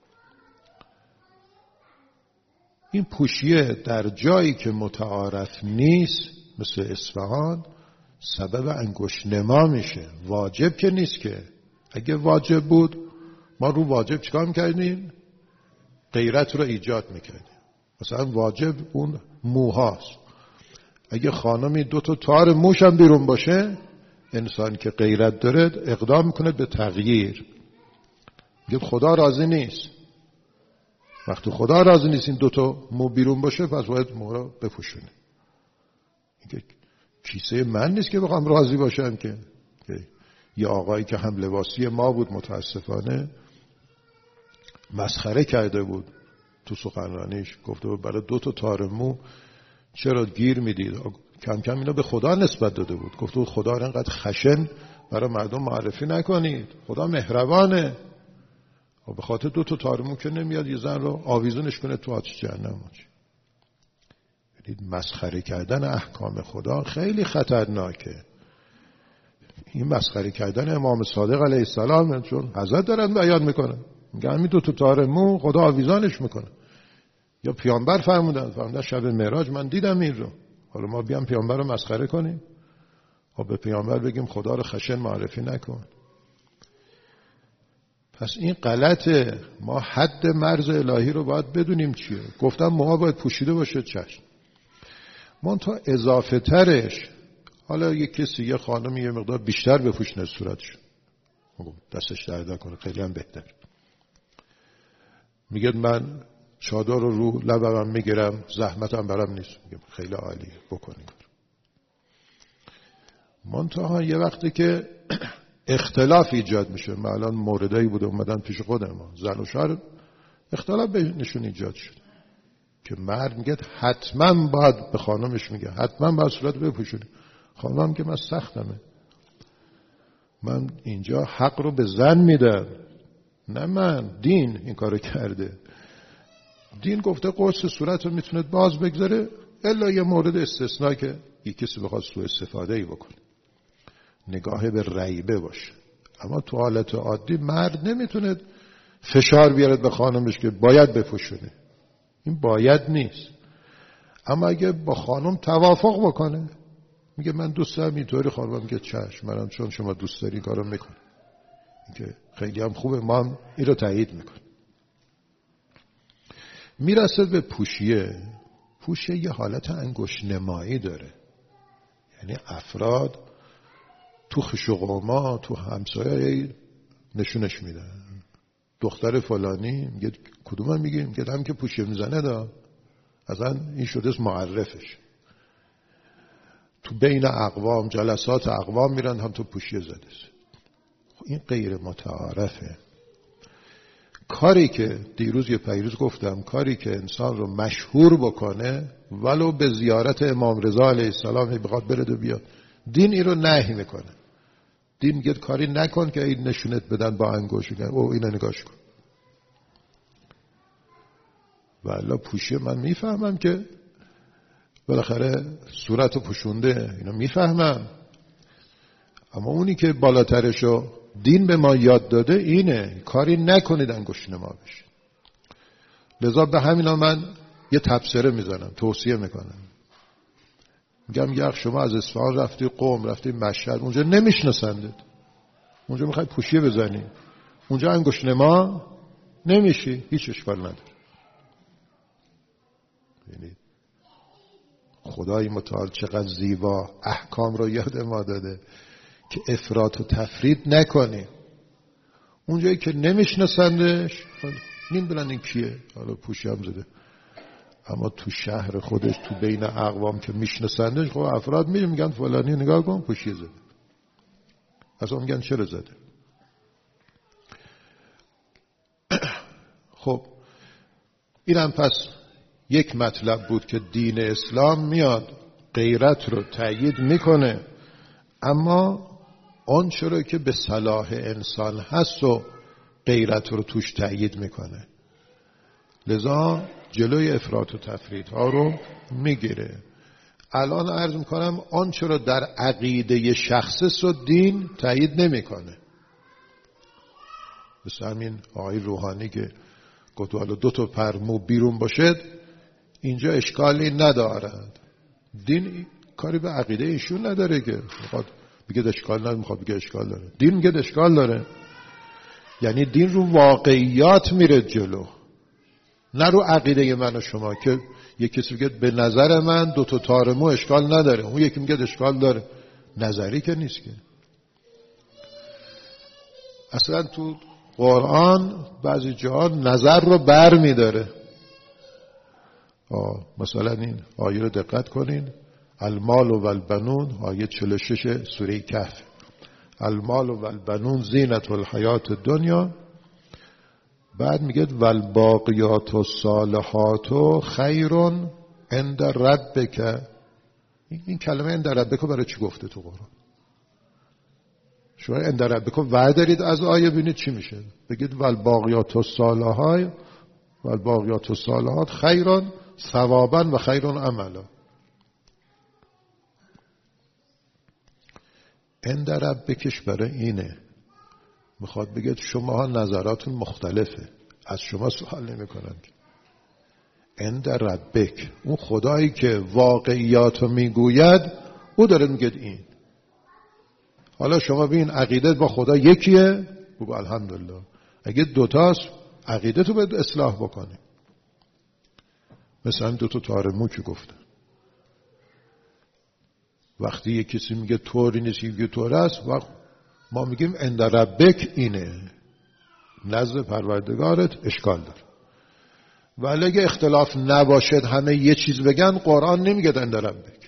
این پوشیه در جایی که متعارف نیست مثل اصفهان سبب انگشت نما میشه. واجب که نیست که. اگه واجب بود ما رو واجب چیکار میکردیم؟ غیرت رو ایجاد میکردیم. مثلا واجب اون موهاست. اگه خانمی 2 تار موش هم بیرون باشه، انسان که غیرت داره اقدام میکنه به تغییر. میگه خدا راضی نیست. وقتی خدا راضی نیست این 2 مو بیرون باشه، پس باید مو رو بپوشونه. میگه کیسه من نیست که بخوام راضی باشم که یه آقایی که هم لباسی ما بود متاسفانه مسخره کرده بود تو سخنرانیش، گفته بود برای 2 تار مو چرا گیر میدید؟ کم کم اینا به خدا نسبت داده بود. گفته بود خدا رو انقدر خشن برای مردم معرفی نکنید، خدا مهربانه. و به خاطر 2 تار مو که نمیاد یه زن رو آویزونش کنه تو آتش جهنم. مسخره کردن احکام خدا خیلی خطرناکه. این مسخره کردن امام صادق علیه السلام، چون حضرت دارن بیان میکنن، میگن همین 2 تار مو خدا آویزانش میکنه. یا پیامبر فرمودن شب معراج من دیدم این رو. حالا ما بیام پیامبر رو مسخره کنیم؟ خب به پیامبر بگیم خدا رو خشن معرفی نکن. پس این غلطه. ما حد مرز الهی رو باید بدونیم چیه. گفتم موها باید پوشیده باشه، چشم. من تا اضافه ترش، حالا یک کسی یه خانمی یه مقدار بیشتر بپوشنه صورتش، دستش درد نکنه، خیلی هم بهتر. میگه من چادر رو لبم میگیرم، زحمتم برام نیست. میگم خیلی عالیه، بکنی کار. منتها یه وقتی که اختلاف ایجاد میشه، من الان موردایی بوده اومدن پیش خود ما، زن و شوهر اختلاف بینشون ایجاد شد که مرد میگه حتما باید به خانمش میگه حتما باید صورت بپوشونی. خانم که من سختمه، من اینجا حق رو به زن میدم، نه من. دین این کارو کرده. دین گفته قرص صورت رو میتونه باز بگذاره الا یه مورد استثناء که یک کسی بخواد سوء استفاده ای بکنه، نگاه به ریبه باشه. اما تو حالت عادی مرد نمیتونه فشار بیارد به خانمش که باید بپوشونه. این باید نیست. اما اگه با خانم توافق بکنه، میگه من دوست دارم اینطوری، خانم میگه چشم، منم چون شما دوست داری این کارو میکنه، که خیلی هم خوبه، ما هم این رو تایید میکنه. میرسد به پوشیه. پوشیه یه حالت انگشت نمایی داره. یعنی افراد تو خش و قوما، تو همسایه نشونش میدن. دختر فلانی میگه کدوم میگه هم که پوشیه میزنه دا، اصلا این شده اسم معرفش. تو بین اقوام، جلسات اقوام میرن هم تو پوشیه زده. این غیر متعارفه. کاری که دیروز یه پیروز گفتم، کاری که انسان رو مشهور بکنه ولو به زیارت امام رضا علیه السلام بخواد برد و بیاد، دین این رو نهی میکنه. دین میگه کاری نکن که این نشونت بدن با انگوش، او اینو نگاش کن. والا پوشیه من میفهمم که بالاخره صورتو پوشونده، اینو میفهمم. اما اونی که بالاترشو دین به ما یاد داده اینه کاری نکنید انگشت نما بشه. لذا به همینا من یه تبصره میزنم، توصیه میکنم. میگم یخ شما از اصفهان رفتی قم، رفتی مشهد، اونجا نمیشناسندت، اونجا میخوای پوشیه بزنی، اونجا انگشت نما نمیشی، هیچ اشکال نداره. یعنی خدای متعال چقدر زیبا احکام رو یاد ما داده که افراط و تفرید نکنی. اونجایی که نمیشناسندش نمیدونن این کیه، حالا پوشی هم زده. اما تو شهر خودش، تو بین اقوام که میشناسندش، خب افراد میگن فلانی نگاه کن پوشی زده. اصلا میگن چرا زده. خب اینم پس یک مطلب بود که دین اسلام میاد غیرت رو تأیید میکنه، اما آن چرا که به صلاح انسان هست و غیرت رو توش تأیید میکنه، لذا جلوی افراط و تفریط ها رو میگیره. الان عرض میکنم آن چرا در عقیده شخص و دین تأیید نمیکنه. مثل همین آقای روحانی که گفت والا 2 پر مو بیرون باشد اینجا اشکالی ندارد. دین کاری به عقیده ایشون نداره که میخواد بگه اشکال نداره، میخواد بگه اشکال داره. دین میگه اشکال داره. یعنی دین رو واقعیات میره جلو، نه رو عقیده من و شما که یک کسی بگه به نظر من 2 تار مو اشکال نداره، اون یکی میگه اشکال داره. نظری که نیست که. اصلا تو قرآن بعضی جاها نظر رو بر میداره. مثلا این آیه رو دقت کنین، المال و البنون، آیه 46 سوره کهف. المال و البنون زینت الحیات الدنیا. بعد میگه والباقیات الصالحات خیر عند ربک. این کلمه عند ربک برای چی گفته تو قرآن؟ شما عند ربک وردارید از آیه ببینید چی میشه. بگید والباقیات الصالحات، والباقیات الصالحات خیر ثوابا و خیر عملا. عند ربکش برای اینه، میخواد بگید شما نظراتون مختلفه، از شما سوال نمی کنن. عند ربک، اون خدایی که واقعیات رو میگوید او داره میگید این. حالا شما ببین عقیدت با خدا یکیه، بگو الحمدلله. اگه 2 تاست عقیدت رو باید اصلاح بکنی. مثلا 2 تار مو که گفته، وقتی یک کسی میگه طوری نیست یکی طور است، وقت ما میگیم عند ربک اینه، نزد پروردگارت اشکال داره. ولی اگه اختلاف نباشد همه یه چیز بگن، قرآن نمیگه عند ربک.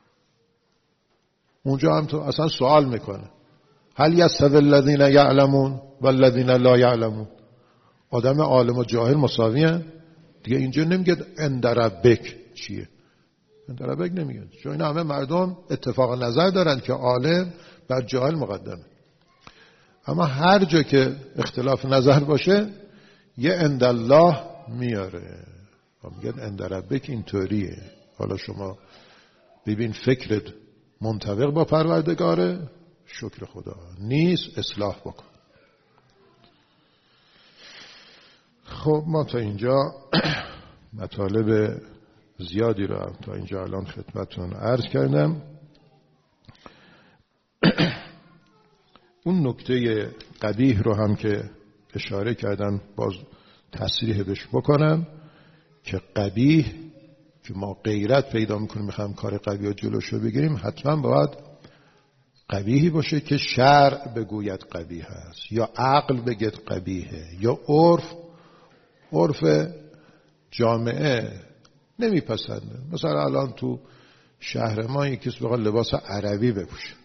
اونجا هم تو اصلا سوال میکنه هل یستوی الذین یعلمون والذین لا یعلمون. آدم عالم و جاهل مساویه دیگه. اینجا نمیگه عند ربک چیه، عند ربک نمیگه، چون این همه مردم اتفاق نظر دارن که عالم بر جاهل مقدمه. اما هر جا که اختلاف نظر باشه یه عند الله میاره و میگه عند ربک اینطوریه. حالا شما ببین فکرت منطبق با پروردگاره، شکر خدا. نیست اصلاح بکن. خب ما تا اینجا مطالب زیادی رو تا اینجا الان خدمتتون عرض کردم. اون نکته قبیح رو هم که اشاره کردن باز تصریح بهش بکنم که قبیح که ما غیرت پیدا میکنیم میخوایم کار قبیح رو جلوشو بگیریم، حتما باید قبیحی باشه که شرع بگوید قبیح است، یا عقل بگید قبیحه، یا عرف جامعه نمیپسنده. مثلا الان تو شهر ما یکی کسی بخواد لباس عربی بپوشه،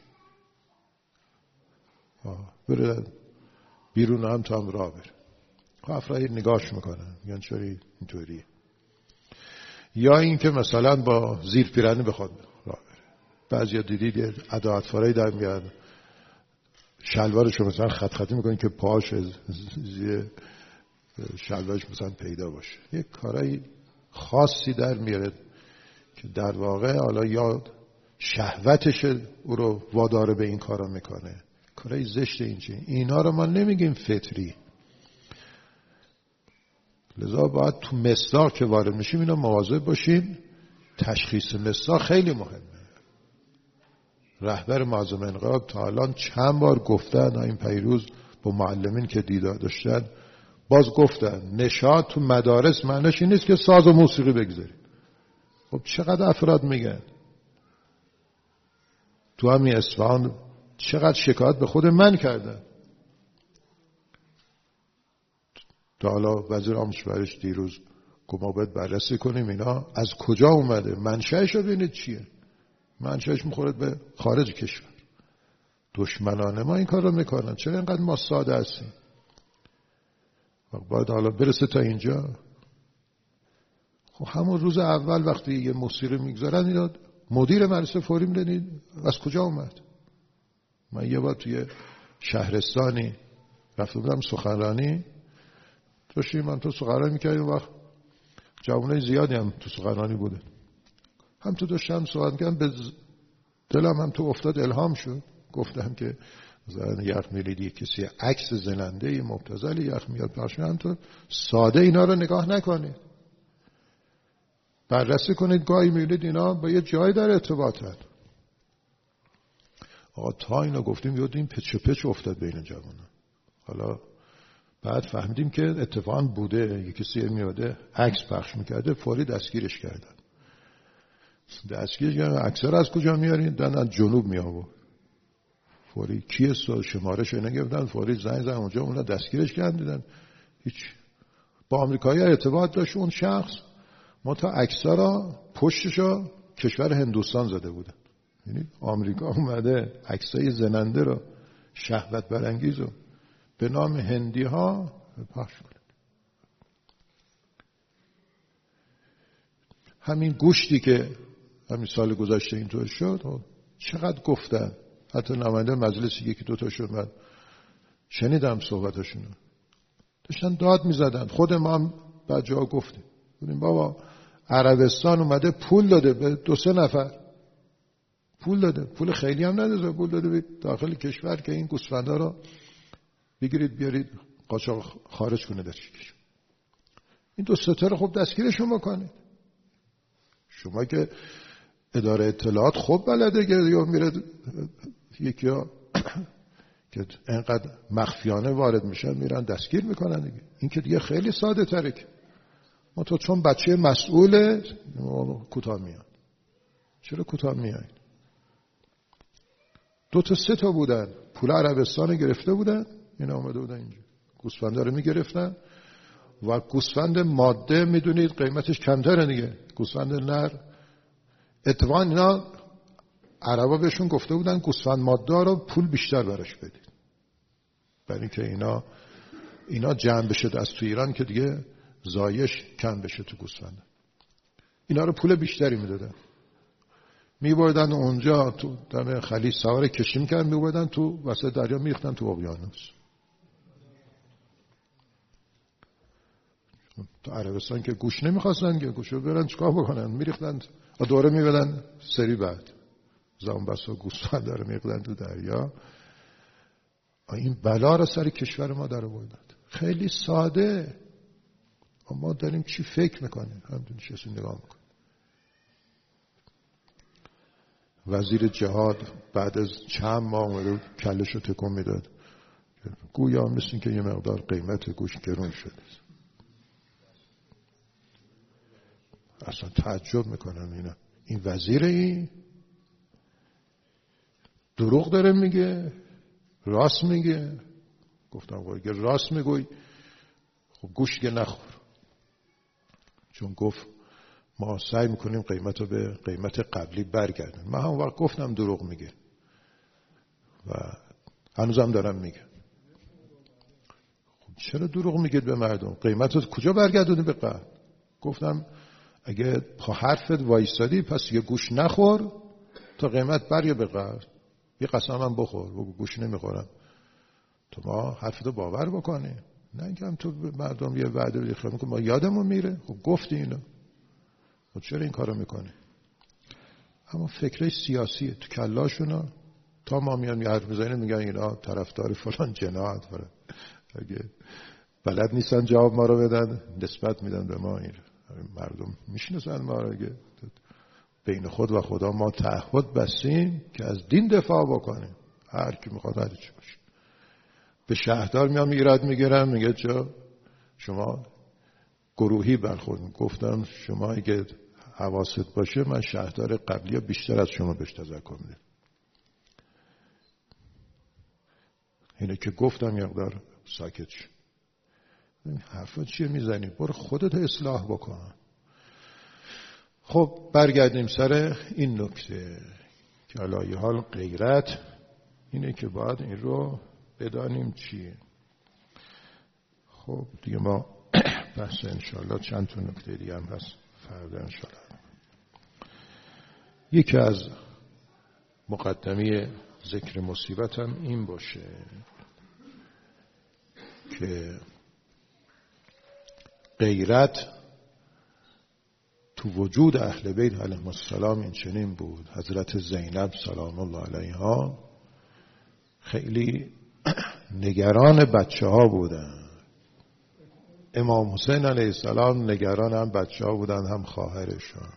بره بیرون هم تو هم راه بره، افراد نگاش میکنن میگن چرا اینطوریه. یا این که مثلا با زیر پیرنی بخواد راه بره. بعضیا دیدید ادا اطفالایی در میاد شلوارشو مثلا خط خطی میکنن که پاش زیر شلوارش مثلا پیدا باشه. یک کارای خاصی در میاره که در واقع حالا یا شهوتش او رو وادار به این کارا میکنه. کارای زشت اینا رو ما نمیگیم فطری. لذا باید تو مصداق که وارد میشیم اینا مواظب باشیم. تشخیص مصداق خیلی مهمه. رهبر معظم انقلاب تا الان چند بار گفتن، این پیروز با معلمین که دیدار داشتن باز گفتن نشاط تو مدارس معنیش این نیست که ساز و موسیقی بگذاریم. خب چقدر افراد میگن تو همین اصفهان، چقدر شکایت به خود من کردن. تا حالا وزیر آموزش پرورش دیروز گفت ما باید بررسی کنیم اینا از کجا اومده، منشأش رو ببینید چیه. منشأش میخوره به خارج کشور. دشمنان ما این کار رو میکنن. چرا اینقدر ما ساده هستیم؟ باید حالا برسه تا اینجا. خب همون روز اول وقتی یه موسیقی میگذارن اینا مدیر مدرسه فوری میدونید از کجا اومد. من یه بار توی شهرستانی رفته بودم سخنرانی، داشتیم من تو سخنرانی میکردیم، وقت جوانای زیادی هم تو سخنرانی بوده، هم تو داشتم صحبت میکردم، به دلم هم تو افتاد، الهام شد، گفتم که مثلا یخ میرید کسی عکس زننده مبتذل یخ میاد پخش میاد، تو ساده اینا رو نگاه نکنید، بررسی کنید، گاهی میبینید اینا با یه جای در ارتباطن. آقا تا اینا گفتیم یاد این پچ افتاد بین جوانان. حالا بعد فهمیدیم که اتفاقا بوده، یه کسی میاده عکس پخش میکرده، فوری دستگیرش کردن. دستگیرش کردن، اکثر از کجا میارین؟ دن از جنوب میآورد. فوری کیه شمارش نگرفتن، فوری زنگ زدن اونجا، اونا دستگیرش کردن. هیچ با آمریکایی ارتباط داشت اون شخص، ما تا عکس‌ها پشتشو کشور هندوستان زده بودن. یعنی آمریکا اومده عکسای زننده رو، شهوت برانگیز رو به نام هندی ها پخش کنه. همین گوشتی که همین سال گذشته اینطور شد، چقدر گفتن، حتی نماینده مجلس یکی دوتا شد، من شنیدم صحبتاشونو، داشتن داد میزدن. خود ما هم بعد جا گفتیم بابا عربستان اومده پول داده به 2-3 نفر، پول داده، پول خیلی هم نداده، پول داده به داخل کشور که این گوسفندا رو بگیرید بیارید قاچاق خارج کنه در کشور. این 2-3 تا رو خب دستگیرشون بکنید. شما که اداره اطلاعات خوب بلده که یا میره یکی ها که اینقدر مخفیانه وارد میشن میرن دستگیر میکنن دیگه. این که دیگه خیلی ساده تره که ما تو چون بچه مسئوله کوتاه میان. چرا کوتاه میان؟ 2-3 تا بودن، پول عربستان گرفته بودن، اینا اومده بودن اینجا گوسفندا رو میگرفتن و گوسفند ماده میدونید قیمتش کمتره دیگه، گوسفند نر اتفاقا اینا عربا بهشون گفته بودن گوسفند ماده رو پول بیشتر براش بدید، برای اینکه اینا جمع بشه از تو ایران که دیگه زایش کم بشه تو گوسفند، اینا رو پول بیشتری میدادن. میبردن اونجا تو دم خلیج سوار کشتی میکردن، میبردن تو وسط دریا میریختن تو اقیانوس. تو عربستان که گوش نمیخواستن که گوشو برن چیکار بکنن، میریختن دوره میبردن سری بعد زنبسا گوسفند داره میریختن تو دریا. این بلا رو سر کشور ما در آوردن. خیلی ساده، ما داریم چی فکر میکنیم، همون چیزی نگاه میکنیم. وزیر جهاد بعد از چند ماه اومد کلشو تکون میداد، گویا مثل که یه مقدار قیمت گوش گرون شده. اصلا تعجب میکنم اینا، این وزیر این دروغ داره میگه راست میگه؟ گفتم اگه راست میگوی خب گوش که نخور، چون گفت ما سعی میکنیم قیمت رو به قیمت قبلی برگردن. من هم وقت گفتم دروغ میگه و هنوزم دارم میگه. خب چرا دروغ میگید به مردم؟ قیمت رو کجا برگردونی به قبل؟ گفتم اگه پا حرفت وایسادی پس یه گوش نخور تا قیمت برگه به قبل، یه قسم هم بخور بگو گوش نمیخورم، تو ما حرفتو باور بکنی، نه اینکه هم تو مردم یه وعده بدی خیلی ما یادمون میره. خب گفتی اینو، خب چرا این کارو میکنی؟ اما فکره سیاسیه تو کلاشونا، تا ما میان حرف میزنیم میگن اینا طرفدار فلان جناحت فلان، اگه بلد نیستن جواب ما رو بدن نسبت میدن به ما. این مردم میشناسن ما رو، اگه بین خود و خدا ما تعهد بستیم که از دین دفاع بکنیم، هر کی میخواد هر چی باشه. به شهردار میام ایراد میگیرم، میگه چرا شما گروهی برخورد. گفتم شما اگه حواست باشه من شهردار قبلی بیشتر از شما بهش تذکر میدم. اینه که گفتم یقدار ساکت شد. این حرفا چیه میزنی؟ برو خودت اصلاح بکن. خب برگردیم سر این نکته که علایه حال غیرت اینه که باید این رو بدانیم چیه. خب دیگه ما بحث انشالله چند تا نکته دیگه هم هست فردا انشالله. یکی از مقدمه ذکر مصیبت هم این باشه که غیرت تو وجود اهل بیت علیهم السلام این چنین بود. حضرت زینب سلام الله علیها خیلی نگران بچه ها بودن. امام حسین علیه السلام نگران هم بچه ها بودن هم خواهرشان.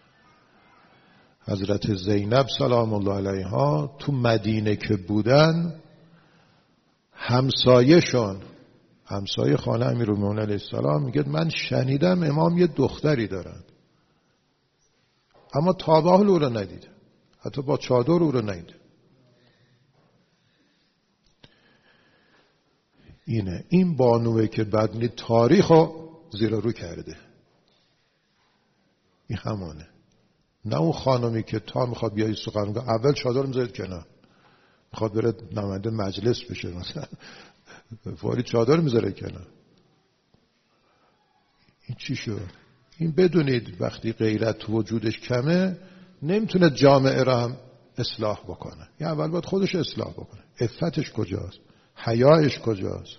حضرت زینب سلام الله علیها تو مدینه که بودن همسایه‌شان، همسایه خانه امیرالمومنین علیه السلام میگه من شنیدم امام یه دختری دارن، اما تا به حال او رو ندیده، حتی با چادر او رو ندیده. این بانوه که بعد تاریخ رو زیر رو کرده. این همانه، نه اون خانمی که تا میخواد بیایی سخنگاه اول چادر میذارید کنار، میخواد بره نماینده مجلس بشه مثلا فوری چادر میذاره کنار. این چی شد؟ این بدونید وقتی غیرت تو وجودش کمه نمیتونه جامعه را هم اصلاح بکنه. یا اول باید خودش اصلاح بکنه. عفتش کجاست؟ حیایش کجاست؟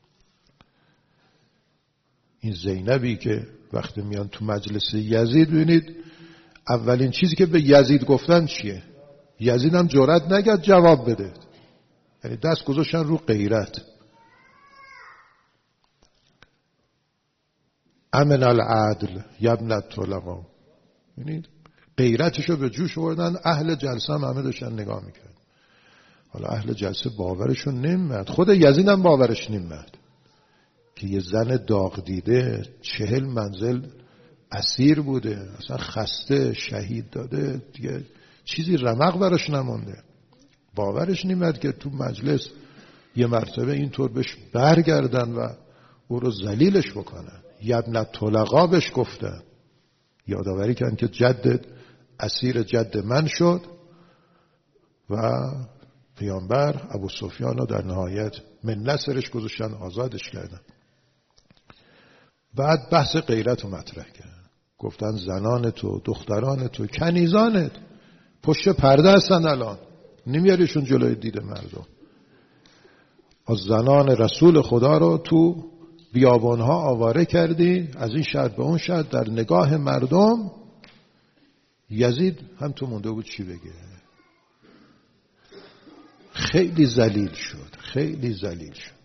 این زینبی که وقتی میان تو مجلس یزید ببینید اولین چیزی که به یزید گفتن چیه؟ یزید هم جرئت نکرد جواب بده، یعنی دست گذاشتن رو غیرت. امن العدل یبنت طلقا، یعنی غیرتشو به جوش آوردن. اهل جلسه هم همه داشتن نگاه میکرد. حالا اهل جلسه باورشون نمیاد، خود یزید هم باورش نمیاد که یه زن داغ دیده 40 منزل اسیر بوده، اصلا خسته، شهید داده، دیگه چیزی رمق براش نمونده. باورش نمیاد که تو مجلس یه مرتبه اینطور بهش برگردن و او رو ذلیلش بکنن. یبنت طلقا بهش گفتن، یادآوری کردن که جدت اسیر جد من شد و پیامبر ابو سفیان رو در نهایت من نصرش گذاشتن، آزادش کردن. بعد بحث غیرت رو مطرح کردن، گفتن زنان تو، دختران تو، کنیزانت پشت پرده هستن، الان نمیاریشون جلوی دید مردم. از زنان رسول خدا رو تو بیابانها آواره کردی، از این شهر به اون شهر، در نگاه مردم. یزید هم تو مونده بود چی بگه. خیلی ذلیل شد، خیلی ذلیل شد.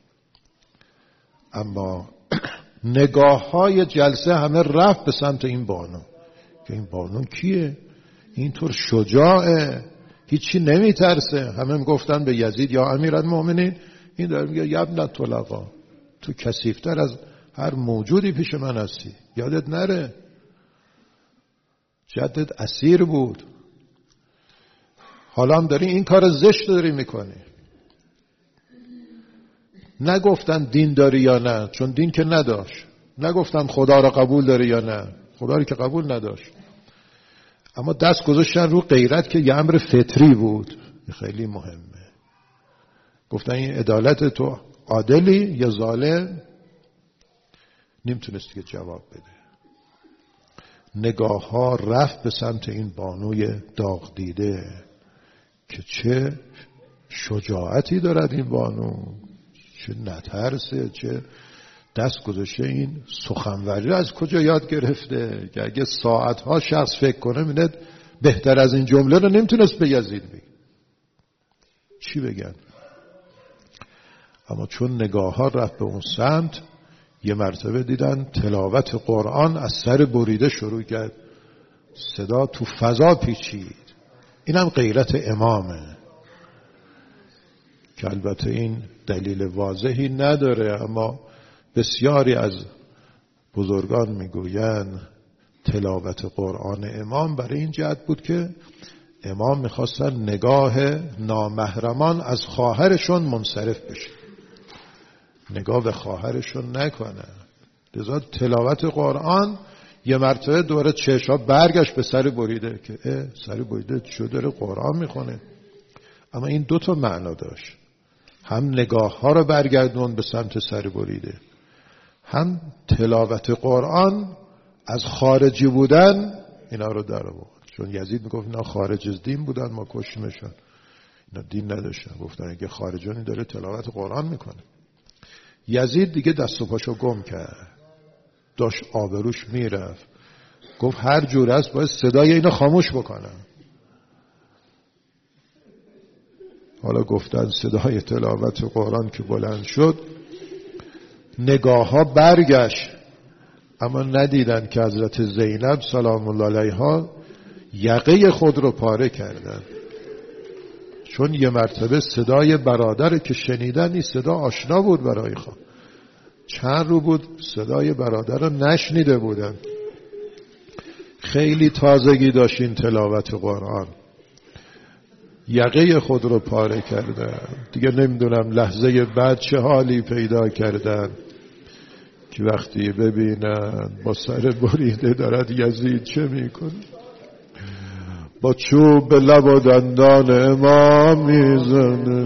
اما نگاه های جلسه همه رفت به سمت این بانو که این بانو کیه؟ اینطور شجاعه، هیچی نمی ترسه. همه گفتن به یزید یا امیرالمومنین، این داره میگه یبنت طلقا، تو کثیفتر از هر موجودی پیش من هستی، یادت نره جدت اسیر بود، حالا هم داری این کار زشت داری میکنی. نگفتن دین داری یا نه، چون دین که نداشت. نگفتن خدا را قبول داری یا نه، خدا را که قبول نداشت. اما دست گذاشتن رو غیرت که یه امر فطری بود. خیلی مهمه. گفتن این عدالت تو عادلی یا ظالم؟ نمیتونستی که جواب بده. نگاه ها رفت به سمت این بانوی داغ دیده که چه شجاعتی دارد این بانو، چه نترسه، چه دست گذاشته. این سخنوری از کجا یاد گرفته که اگه ساعتها شخص فکر کنه می‌بینه بهتر از این جمله رو نمیتونست به یزید بگه. چی بگن؟ اما چون نگاه ها رفت به اون سمت، یه مرتبه دیدن تلاوت قرآن از سر بریده شروع کرد، صدا تو فضا پیچید. اینم غیرت امامه که البته این دلیل واضحی نداره، اما بسیاری از بزرگان میگویند تلاوت قرآن امام برای این جهت بود که امام میخواستن نگاه نامحرمان از خواهرشون منصرف بشه، نگاه به خواهرشون نکنه. لذا تلاوت قرآن یه مرتبه دوره چشا برگشت به سر بریده که سر بریده چه داره قرآن میخونه. اما این 2 معنا داشت، هم نگاه ها رو برگردون به سمت سر بریده، هم تلاوت قرآن از خارجی بودن اینا رو در آورد. چون یزید میگفت اینا خارج از دین بودن، ما کشیمشون. دین نداشتن، گفتن اگه خارجانی داره تلاوت قرآن میکنه. یزید دیگه دست و پاشو گم کرد، داشت آبروش میرفت، گفت هر جور است باید صدای اینو خاموش بکنم. حالا گفتن صدای تلاوت قرآن که بلند شد، نگاه ها برگشت، اما ندیدن که حضرت زینب سلام الله علیها یقه خود رو پاره کردن، چون یه مرتبه صدای برادر که شنیدن این صدا آشنا بود برای خود. چند رو بود صدای برادر رو نشنیده بودن. خیلی تازگی داشت این تلاوت قرآن، یقه خود رو پاره کردن. دیگه نمیدونم لحظه بعد چه حالی پیدا کردن که وقتی ببینن با سر بریده دارد یزید چه میکنه، با چوب به لب و دندان امام میزنه.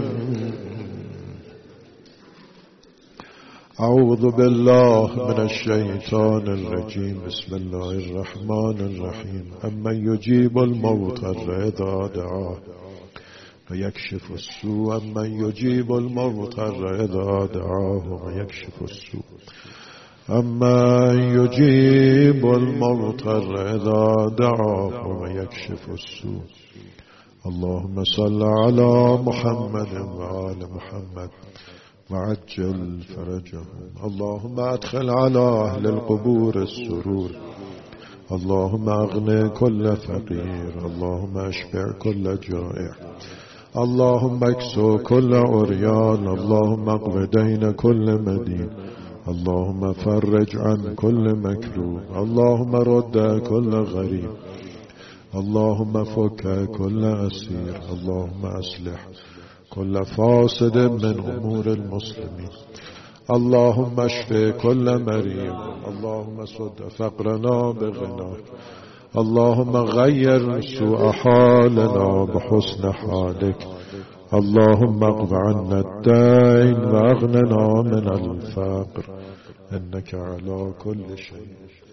اعوذ بالله من الشیطان الرجیم. بسم الله الرحمن الرحیم. امن یجیب المضطر اذا دعاه و یکشف السوء. امن یجیب المضطر اذا دعاه و یکشف السوء. امن یجیب المضطر اذا دعاه و یکشف السوء. اللهم صل على محمد و آل محمد وعجل فرجهم. اللهم ادخل على اهل القبور السرور. اللهم اغن كل فقير. اللهم اشبع كل جائع. اللهم اكسو كل عريان. اللهم اقض دين كل مدين. اللهم فرج عن كل مكروه. اللهم رد كل غريب. اللهم فك كل أسير. اللهم أصلح كل فاسد من أمور المسلمين. اللهم اشف كل مريض. اللهم سد فقرنا بغناك. اللهم غير سوء حالنا بحسن حالك. اللهم اقض عنا الدين واغننا من الفقر إنك على كل شيء